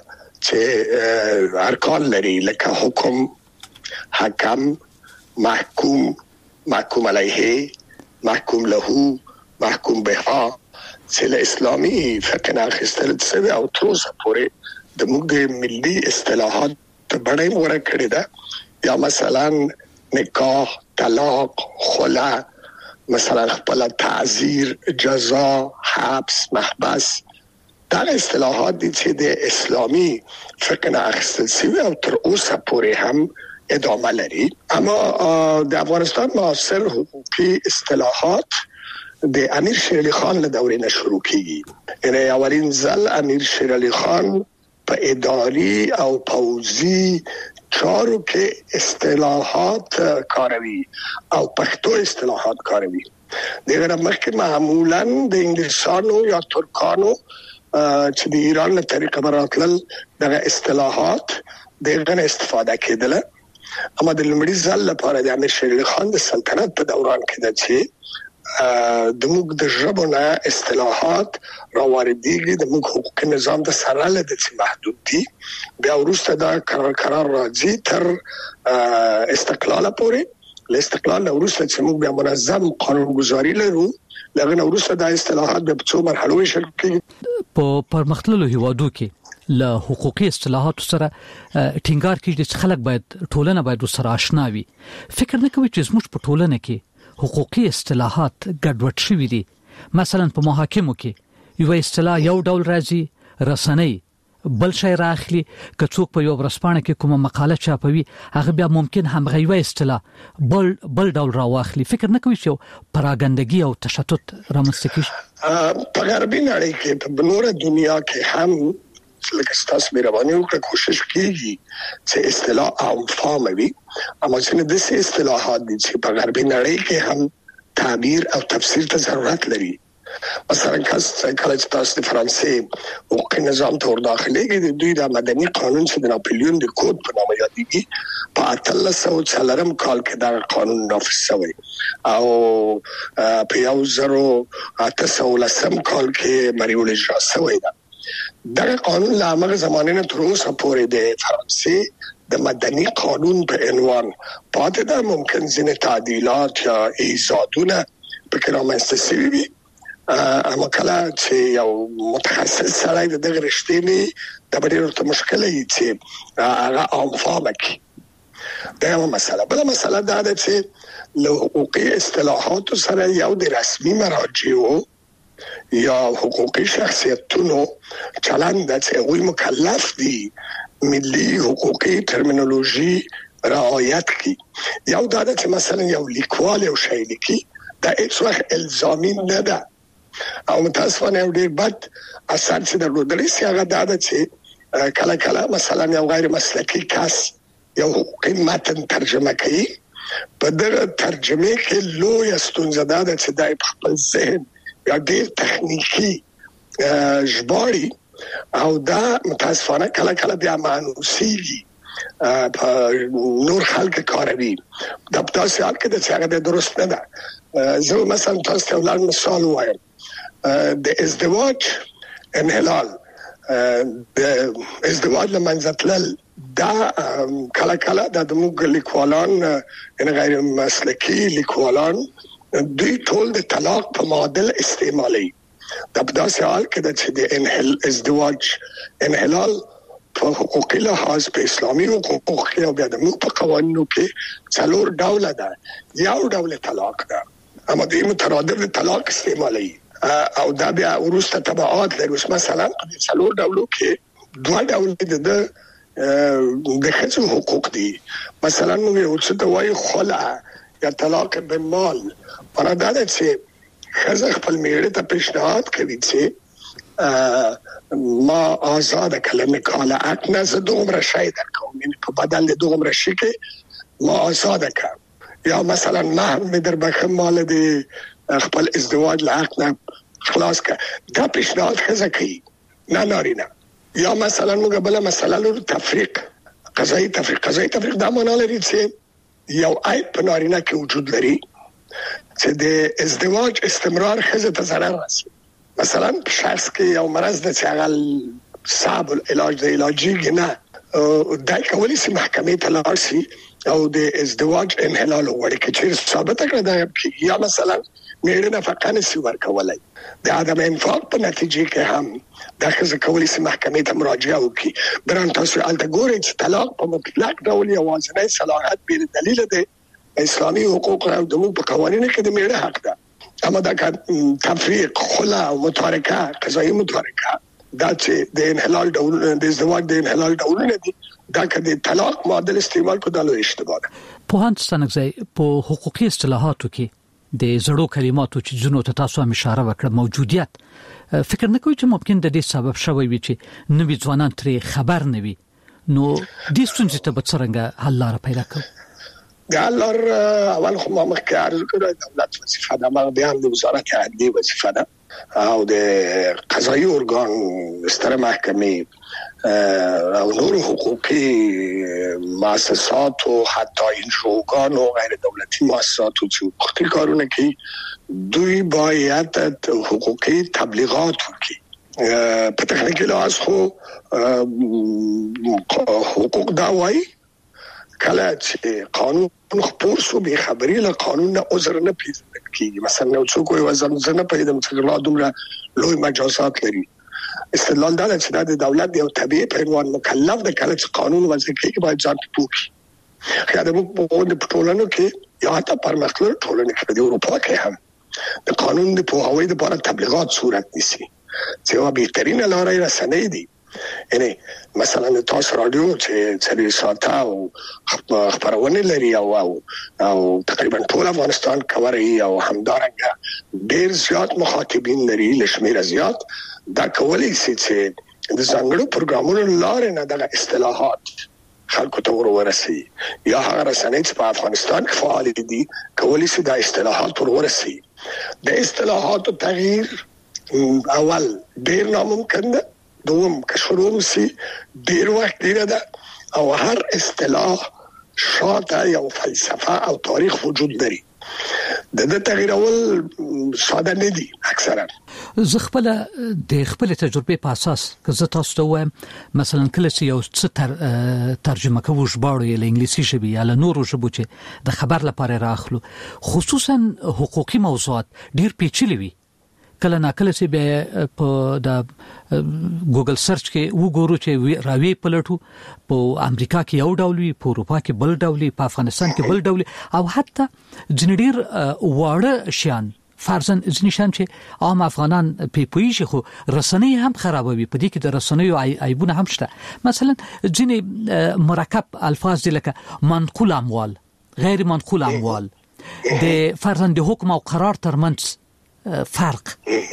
چې ارکان لري لکه حکم حکم محکوم محکوم علیه محکوم له محکوم بها چې له اسلامي فقه نه اخیستل شوی او تر اوسه پورې د موږ د ملي اصطلاحات په بڼه مورا کړی ده یا مثلا نکاح طلاق خلع مثلا خپل تعزیر جزا حبس محبس دا اصطلاحات دي چې د اسلامي فقه نه اخیستل شوی او تر اوسه پورې هم ادامه لري اما د افغانستان معاصر حقوقي اصطلاحات د امیر شیر علي خان له دورې نه شروع کیږي یعنی اولین ځل امیر شیر علي خان په اداري او پوځي چارو کې اصطلاحات کاروي او پښتو اصطلاحات کاروي دغه مخکې معمولا د انګلیسانو یا ترکانو چې د ایران له طریقه براتل دغه اصطلاحات دغه استفاده کېدله اما د لومړي ځل لپاره د امیر شیر علي خان د سلطنت په دوران کې د چې د موږ د ژبو نه اصطلاحات راوړديږي د موږ حقوقي نظام د سره له د محدود دي بیا وروسته دا قرار قرار راځي تر استقلال پورې له استقلال وروسته چې موږ بیا منظم قانونګذاري لرو لغه وروسته د اصطلاحات په څو مرحلو ویشل کېږي په پرمختللو هیوادو کې له حقوقي اصطلاحات سره ټینګار کیږي چې خلک باید ټولنه باید سره آشنا وي فکر نه کوي چې زموږ په ټولنه کې حقوقي اصطلاحات ګډوډ شوي دي مثلا په محاکمو کې یو اصطلاح یو ډول راځي رسنۍ بل شي راخلي که څوک په یو ورسپانه کې کومه مقاله چاپوي هغه بیا ممکن هم غوي اصطلاح بل بل ډول راواخلي فکر نه کوي چې پراګندګي او تشتت رامنځته کیږي په غربي نړۍ کې په بنوره دنیا کې هم لکه تاسو مهرباني وکړه کوشش کیږي چې اصطلاح عام فهم وي اما چې د سه اصطلاحات دي چې په غربي نړۍ کې هم تعبیر او تفسیر ته ضرورت لري. مثلا کله چې تاسو د فرانسې حقوقي نظام ته ور داخليږي د دوی د مدني قانون چې د ناپلیون د کوډ په نامه یادېږي په اتلس سوه څلورم کال کې دا قانون نافذ شوی او په یو زرو اته سوه لسم کال کې مریول اجرا شوی دا. دا قانون لا هغه زمانه نه تر اوسه پورې د فرانسې د مدني قانون په عنوان پاتې ده. ممکن ځینې تعدیلات یا ایجادونه په رامنځته شوي وي اما کله چې یو متخصص سړی د دغه رښتینی د ډېرو ته مشکل یې چې هغه عام فهم کړي. دا یو مسله. بل مسله دا ده چې له حقوقي اصطلاحات سره یو د رسمي مراجعو یا حقوقي شخصیتونو چلند ده چې هغوی مکلف دي ملي حقوقي ترمینولوژي رعایت کړي. یو دا ده چې مثلا یو لیکوال یو شی لیکي دا هیڅ وخت الزامي نه ده او متاسفانه یو ډیر بد اثر چې درلودلی سي هغه دا ده چې کله کله مثلا یو غیر مسلکی کس یو حقوقي متن ترجمه کوي په دغه ترجمه کې لوی ستونزه ده چې دای په خپل ذهن یا ډیر تخنیکی ژباړي او دا متاسفانه کله کله بیا مانوسیږي په نور خلک کاروي. دا په تاسو حال کې د څنګه درست نه ده. زه مثلا تاسو ته ولر مثال وایم د ازدواج انحلال د ازدواج لمنځه تلل دا کله کله د موږ لیکوالان ان غیر مسلکی لیکوالان دوی ټول د طلاق په معادل استعمالي. دا په داسې حال کې د د انحل ازدواج انحلال په حقوقي لحاظ په اسلامي حقوقو کې او بیا د موږ په قوانینو کې څلور ډوله ده. یو ډول طلاق ده اما دوی مترادف طلاق استعمالي او دا بیا ورسته تبعات لري. مثلا په څلور ډولو کې دوه ډول د د خصو حقوق دي. مثلا موږ یو څه ته وایي خلع یا طلاق بالمال. پر دا ده چې خزه خپل میړه ته پیشنهاد کوي چې ما آزاد کلمه کاله اکنه زه دومره شای درکوم یعنی په بدل د دومره شي کې ما آزاد کړم یا مثلا مهر می در بخم مال دی خپل ازدواج لحق نه خلاص که. دا پیشنهاد خزه کوي نه نارینه. یا مثلا موږ بل مسله لرو تفریق قضایی تفریق. قضایی تفریق دا معنا لري چې یو عیب په نارینه کې وجود لري چې د ازدواج استمرار خزه ته ضرر رسي. مثلا شخص کې یو مرض د څنګه صعب العلاج د علاجي نه دای کولی سي محکمې ته لاړ شي او د ازدواج انحلال وړي چې ثابت کړه دا یا مثلا میړه نفقه نشي ورکولای د عدم انفاق په نتیجه کې هم د خزه کولی سي محکمې ته مراجعه وکړي. بران تاسو الته ګورئ چې طلاق په مطلق ډول یوازینی صلاحیت بیر دلیل دی اسلامي حقوق او د موږ په قوانینو کې د میړه حق ده. اما دا تفریق خلع او متارکه قضایی متارکه دا چې د انحلال ډول د ازدواج د انحلال ډولونه دي دا که د طلاق معادل استعمال کو دالو اشتباه ده. په هند څنګه په حقوقي اصطلاحاتو کې د زړو کلماتو چې جنو ته تاسو هم اشاره وکړه موجودیت فکر نه کوي چې ممکن د دې سبب شوی وي چې نوې ځوانان ترې خبر نه وي نو د ستونزې ته به څنګه حل لاره پیدا کوي؟ د حل لاره اول خو ما مخکې عرض کړی دولت وظیفه ده ما بیان د وزارت عدلیه وظیفه ده او د قضایي ارګان ستره محکمې او نور حقوقي مؤسسات او حتی انجوګان او غیر دولتي مؤسسات چې حقوقي کارونه کوي دوی باید حقوقي تبلیغات وکړي. په تخنیکی لحاظ خو حقوق دا وایي کله چې قانون خپور شو به خبري له قانون نه عذر نه پیژندل کیږي. مثلا یو څوک وایي وزن نه پیژنم چې لا دومره لوی مجازات لري. استدلال دا چې د دولت یو طبيعي پیروان مکلف د کله چې قانون وضع کوي باید ځان پوښي. خیال مو په ټولنو کې یا حتی پرمختللو ټولنو کې د اروپا کې هم د قانون د پوهاوی لپاره تبلیغات صورت نیسي چې یو بهترین لارې رسنۍ دي. یعنی مثلا تاسو رادیو چې څلور ساعته او خبرونه لري او او تقریبا ټول افغانستان کوي او همدارنګه ډیر زیات مخاطبین لري لشمیر زیات دا کولی شي چې د څنګهړو پروګرامونو لارې نه د اصطلاحات خلکو ته ورورسي یا هغه رسنۍ چې په افغانستان کې فعال دي کولی شي د اصطلاحات ورورسي. د اصطلاحات تغییر اول ډیر ناممکن ده، دوم که شروع وشي ډیر وخت ډیر ده، او هر اصطلاح شاته یو فلسفه او تاریخ وجود لري. د دې تغیرول ساده نه دي. اکثرا زه خپل د خپل تجربه په اساس که زه تاسو ته وایم مثلا کله چې یو څه تر ترجمه کوو ژباړو یا انګلیسي ژبه یا نورو ژبو چې د خبر لپاره راخلو، خصوصا حقوقي موضوعات ډیر پیچلي وي. کله ناکله چې به په د ګوګل سرچ کې وګورو چې راوي پلټو په امریکا کې یو ډول وي، په اروپا کې بل ډول وي، په افغانستان کې بل ډول، او حتی جنډیر واړه شیان فرضاً ځینې شیان چې عام افغانان په پویږي خو رسنۍ هم خرابوي. په دې کې د رسنیو عیبونه هم شته. مثلا ځینې مرکب الفاظ دي لکه منقول اموال، غیر منقول اموال، د فرضاً د حکم او قرار ترمنځ فرق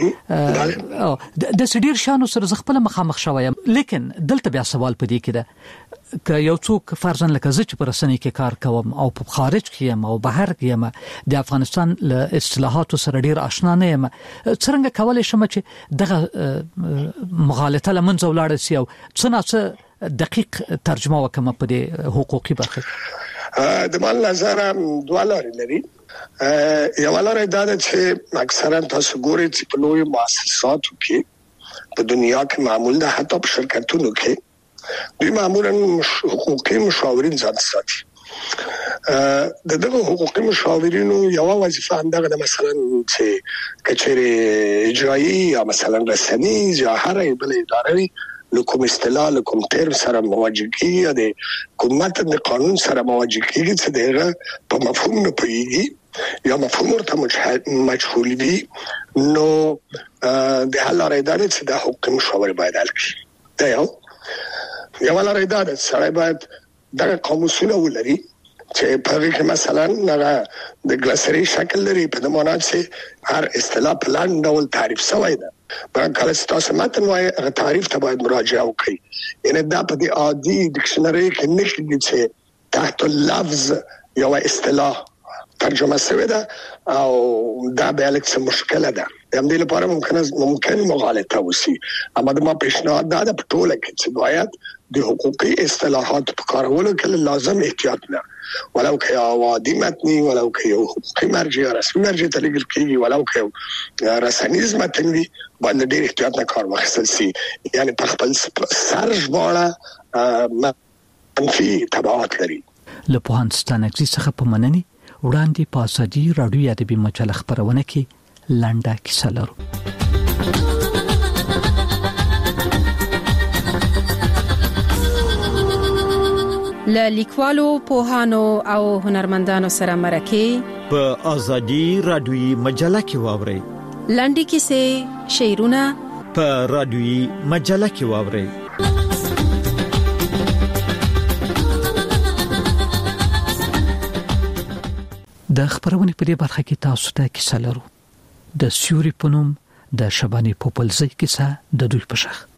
د سړي شانو سره زغپل مخامخ شوایم. لیکن دلته بیا سوال پدې کې ده که یو څوک فرضاً لکه زه چې پر رسنۍ کې کار کوم او په خارج کې یم او بهر کې یم، د افغانستان له اصطلاحاتو سره ډیر آشنا نه یم، څنګه کولای شم چې دغه مغالطه لمنځه ولاړ شي او څه نه دقیق ترجمه وکم په دې حقوقي برخه؟ د مال نظر دوه لارې لري. یو لاره دا ده چې اکثرا تاسو ګورئ چې په لوی مؤسساتو کې په دنیا کې معمول ده، حتی په شرکتونو کې دوی معمولا حقوقي مشاورین ځان ساتي. د دغه حقوقي مشاورینو یو وظیفه همدغه ده، مثلا چې کچېره اجرایی یا مثلا رسنۍ یا هر بل ادارې لکم اصطلاح لکم ترم سره مواجه کیږي یا د کوم متن د قانون سره مواجه کیږي چې دغه په مفهوم نه پوهیږي یا مفهوم ورته مجهول وي، نو د حل لارې دا ده چې د حقوقي مشاور باید حل کړي. دا یو یو لارې دا ده چې سړی باید دغه قاموسونه ولري چې په هغه کې مثلا هغه د ګلاسري شکل لري، په دې معنی چې هر اصطلاح په لاندې ډول تعریف شوی ده. بلکې کله چې تاسو متن وایي هغه تعریف ته باید مراجعه وکړئ. یعنی دا په دې عادي ډکشنری کې نشي چې تحت اللفظ یو اصطلاح ترجمه شوی ده او دا به الکس مشکله ده. هم دې لپاره ممکن ممکن مغالطه وشي. اما د ما پیشنهاد دا د ټوله کې چې باید د حقوقي اصطلاحات په کارولو کې لازم احتیاط نه، ولو که عادي متني، ولو که یو حقوقي مرجع رسمي مرجع ته لګل کیږي، ولو که رسنیز متن وي، باید ډېر احتیاط نه کار واخیستل شي. یعنی په خپل سر ژباړه منفي تبعات لري. له پوهنتون څخه په مننې وړاندې په ازادي راډیو ادبي مجله خبرونه کې لنډه کیسه لرو. له لیکوالو، پوهانو او هنرمندانو سره مرکه په ازادي راډیوي مجله کې واورئ. لنډي کیسې، شعرونه په راډیوي مجله کې واورئ. د خبرونې په دې برخه کې تاسو ته کیسه لرو. د سیوري په نوم د شباني پوپلزۍ کیسه د دوی په شخ.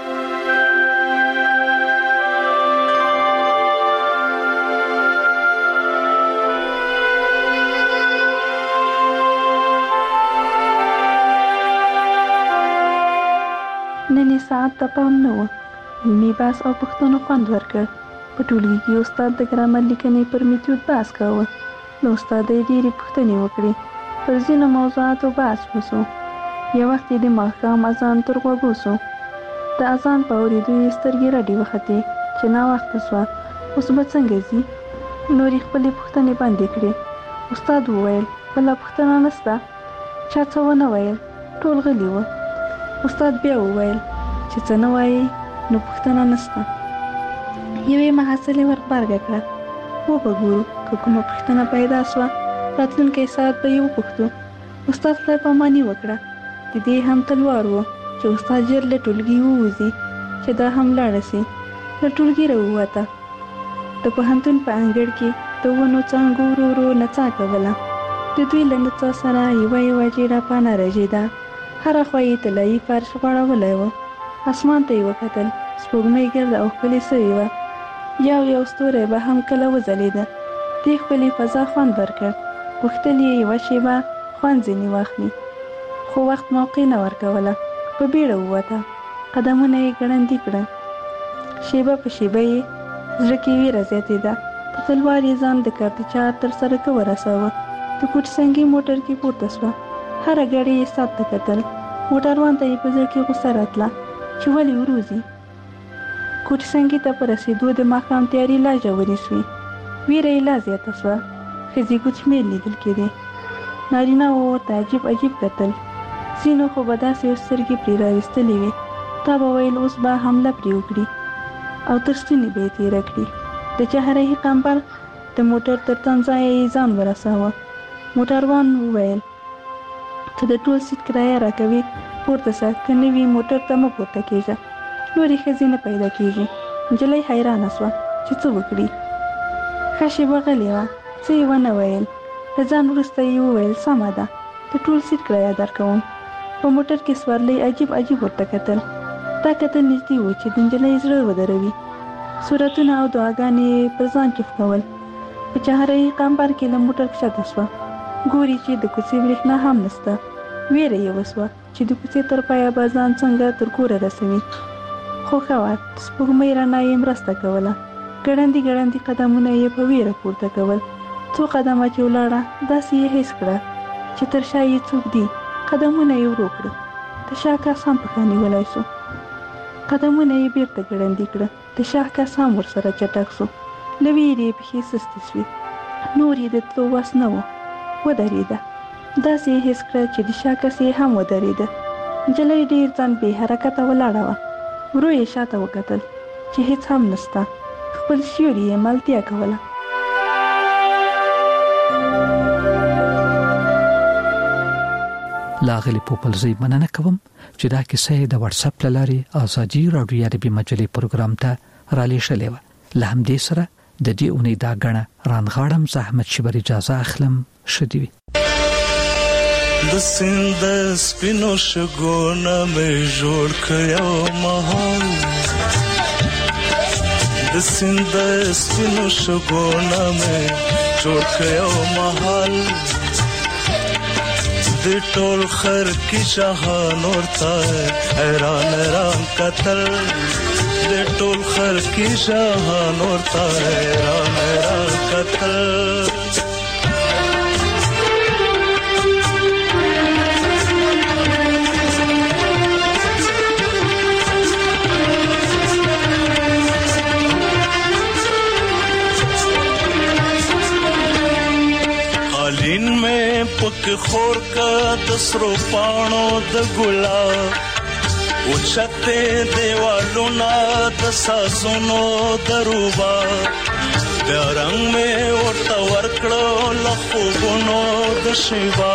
نن ساعت ته پام نه و. علمي بحث او پښتنو خوند ورکړ. په ټولګي کې استاد د ګرامر لیکنې پر میتود بحث کاوه. نو استاد یې ډېرې پوښتنې وکړې. پر ځینو موضوعاتو بحث وشو. یو وخت یې د ماښام اذان تر غوږو شو. د اذان په اورېدو یې سترګې رډې وختې چې ناوخته شوه. اوس به څنګه ځي؟ نورې خپلې پوښتنې بندې کړې. استاد وویل بله پوښتنه نشته. چا څه ونه ویل، ټول غلي وو. استاد بیا وویل چې څه نه وایي نو پوښتنه نشته. یوې محصلې ورغبرګه کړه. وګورو که کومه پوښتنه پیدا شوه راتلونکی ساعت به یې وپوښتو. استاد خدای پاماني وکړه. د دې هم تلوار و چې استاد ژر له ټولګي ووځي چې دا هم لاړه شي. له ټولګي راووته. د پوهنتون په انګړ کې د ونو څانګو ورو ورو نڅا کوله. د دوی له نڅا سره یوه یوه جیړه پاڼه رژېده. هره خوا یې طلایي فرش غوړولی و. اسمان ته یې وکتل. سپوږمۍ ګرده او ښکلې سوې وه. یو یو ستوری به هم کله وځلېده. دې ښکلې فضا خوند ورکړ. غوښتل یې یوه شېبه خوند ځینې واخلي، خو وخت موقع نه ورکوله. په بیړه ووته. قدمونه یې ګړندي کړه. شېبه په شېبه یې زړه کې ویره زیاتېده. په تلوار یې ځان د کارتچار تر سړکه ورساوه. د کوټسنګي موټر کې پورته سوه. هره ګړۍ یې ساعت ته کتل. موټروان ته یې په زړه کې غوسه راتله چې ولې وروځي. کوټسنګي ته په رسېدو د ماښام تیاري لا ژورې سوې. ویره یې لا زیاته سوه. ښځې ګوتشمېر لیدل کېدې. نارینه وو ورته عجیب عجیب کتل. ځینو خو به داسې سترګې پرې راویستلې وې تا به ویل اوس به حمله پرې وکړي او تر ستوني به یې تېره کړي. د چهرهي قمبر د موټر تر تمځایه یې ځان ورساوه. موټروان وویل که د ټول سیټ کرایه راکوي پورته سه، که نه وي موټر ته مه پورته کېږه. نورې ښځې نه پیدا کېږي. نجلۍ حیرانه سوه چې څه وکړي. ښه شېبه غلې وه. څه یې ونه ویل. له ځان وروسته یې وویل سمه ده، د ټول سیټ کرایه درکوم. په موټر کې سورلۍ عجیب عجیب ورته کتل. دا کتل نږدې و چې د نجلۍ زړه ودروي. صورتونه او دعاګانې پر ځان چف کول. په چهرهي قمبر کې له موټر کښته سوه. ګوري چې د کوڅې برېښنا هم نسته. ویره یې وسوه چې د کوڅې تر پایه به ځان څنګه تر کوره رسوي. خو ښه وه، سپوږمۍ رڼا یې مرسته کوله. ګړندي ګړندي قدمونه یې په ویره پورته کول. څو قدمه چې ولاړه داسې یې حس کړه چې تر شا یې څوک دي. قدمونه یې ورو کړه. د شا کس هم پښه نیولی سو. قدمونه یې بیرته ګړندي کړه. د شا کس هم ورسره چټک سو. له ویرې یې پښې سستې سوې. نور یې د تلو وس نه و. ودرېده. داسې یې حس کړه چې د شا کس یې هم ودرېده. نجلۍ ډېر ځان بې حرکته ولاړه وه. ورو یې شاته وکتل چې هېڅ هم نسته. خپل سیوري یې ملتیا کوله. لاغلی پوپلزی مننه کوم چې دا کیسه د واتس اپ لاري ازادي رادیو عربي مجلې پروګرام ته را لېږلې و. له همدې سره د دې اونۍ دا غڼه رانغاړم زحمت شبر اجازه اخلم. شدي د سیند سپینو شګونه مې جوړ کړو مهال. د سیند سپینو شګونه مې جوړ کړو مهال. د ټول خر کی شاهان ورته حیران حیران قتل. د ټول خر کی شاهان ورته حیران حیران قتل. قالین میں پک خور کا دسرو پانو د ګلاب او چته دیوالو نا د سازونو دروبا. د رنگ میں ورته ورکړو لخوبونو د شیوا.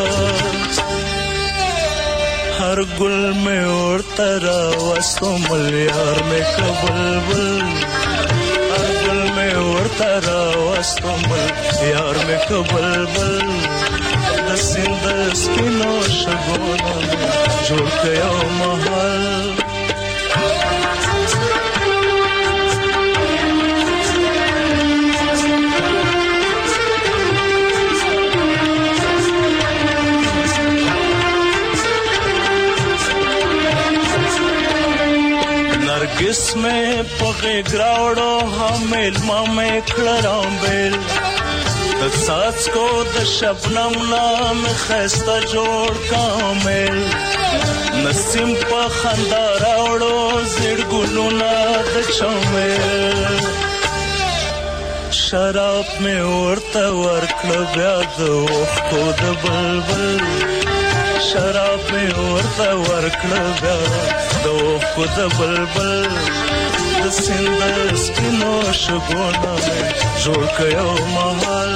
هر ګل میں ورته را وستو ملیار میں کبلبل. هر ګل میں ورته را وستو ملیار میں کبلبل. د سیند سپینو شګونه جوړ کړو مهال. नरगिस में पगे ग्रावड़ो हमेल मामे खड़राम बेल. د ساز کو د شبنم نام خسته جوړ کامل. نسیم په خندا راوړو زړ ګلونه د چمل. شراب مې ورته ورکړه بیا د وختو د بلبل. شراب مې ورته ورکړه بیا د وختو د بلبل. د سیند سپینو شګونه مې جوړ کړو مهال.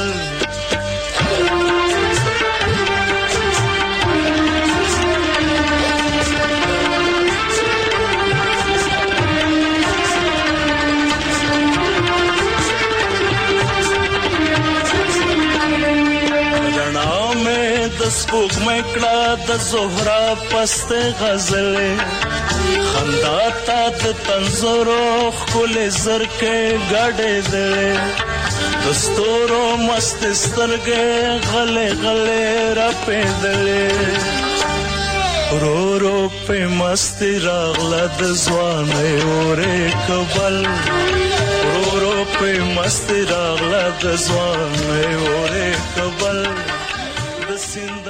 رڼا مې د سپوږمۍ میکړه د زهرا پست غزل خندا تا د تنزرو خل زرکه غړې دې دستورو مست سترګې غلې غلې را پېدلې رو رو په مست راغله د ځوانې اورې کبل رو رو په مست راغله د ځوانې اورې کبل د سیند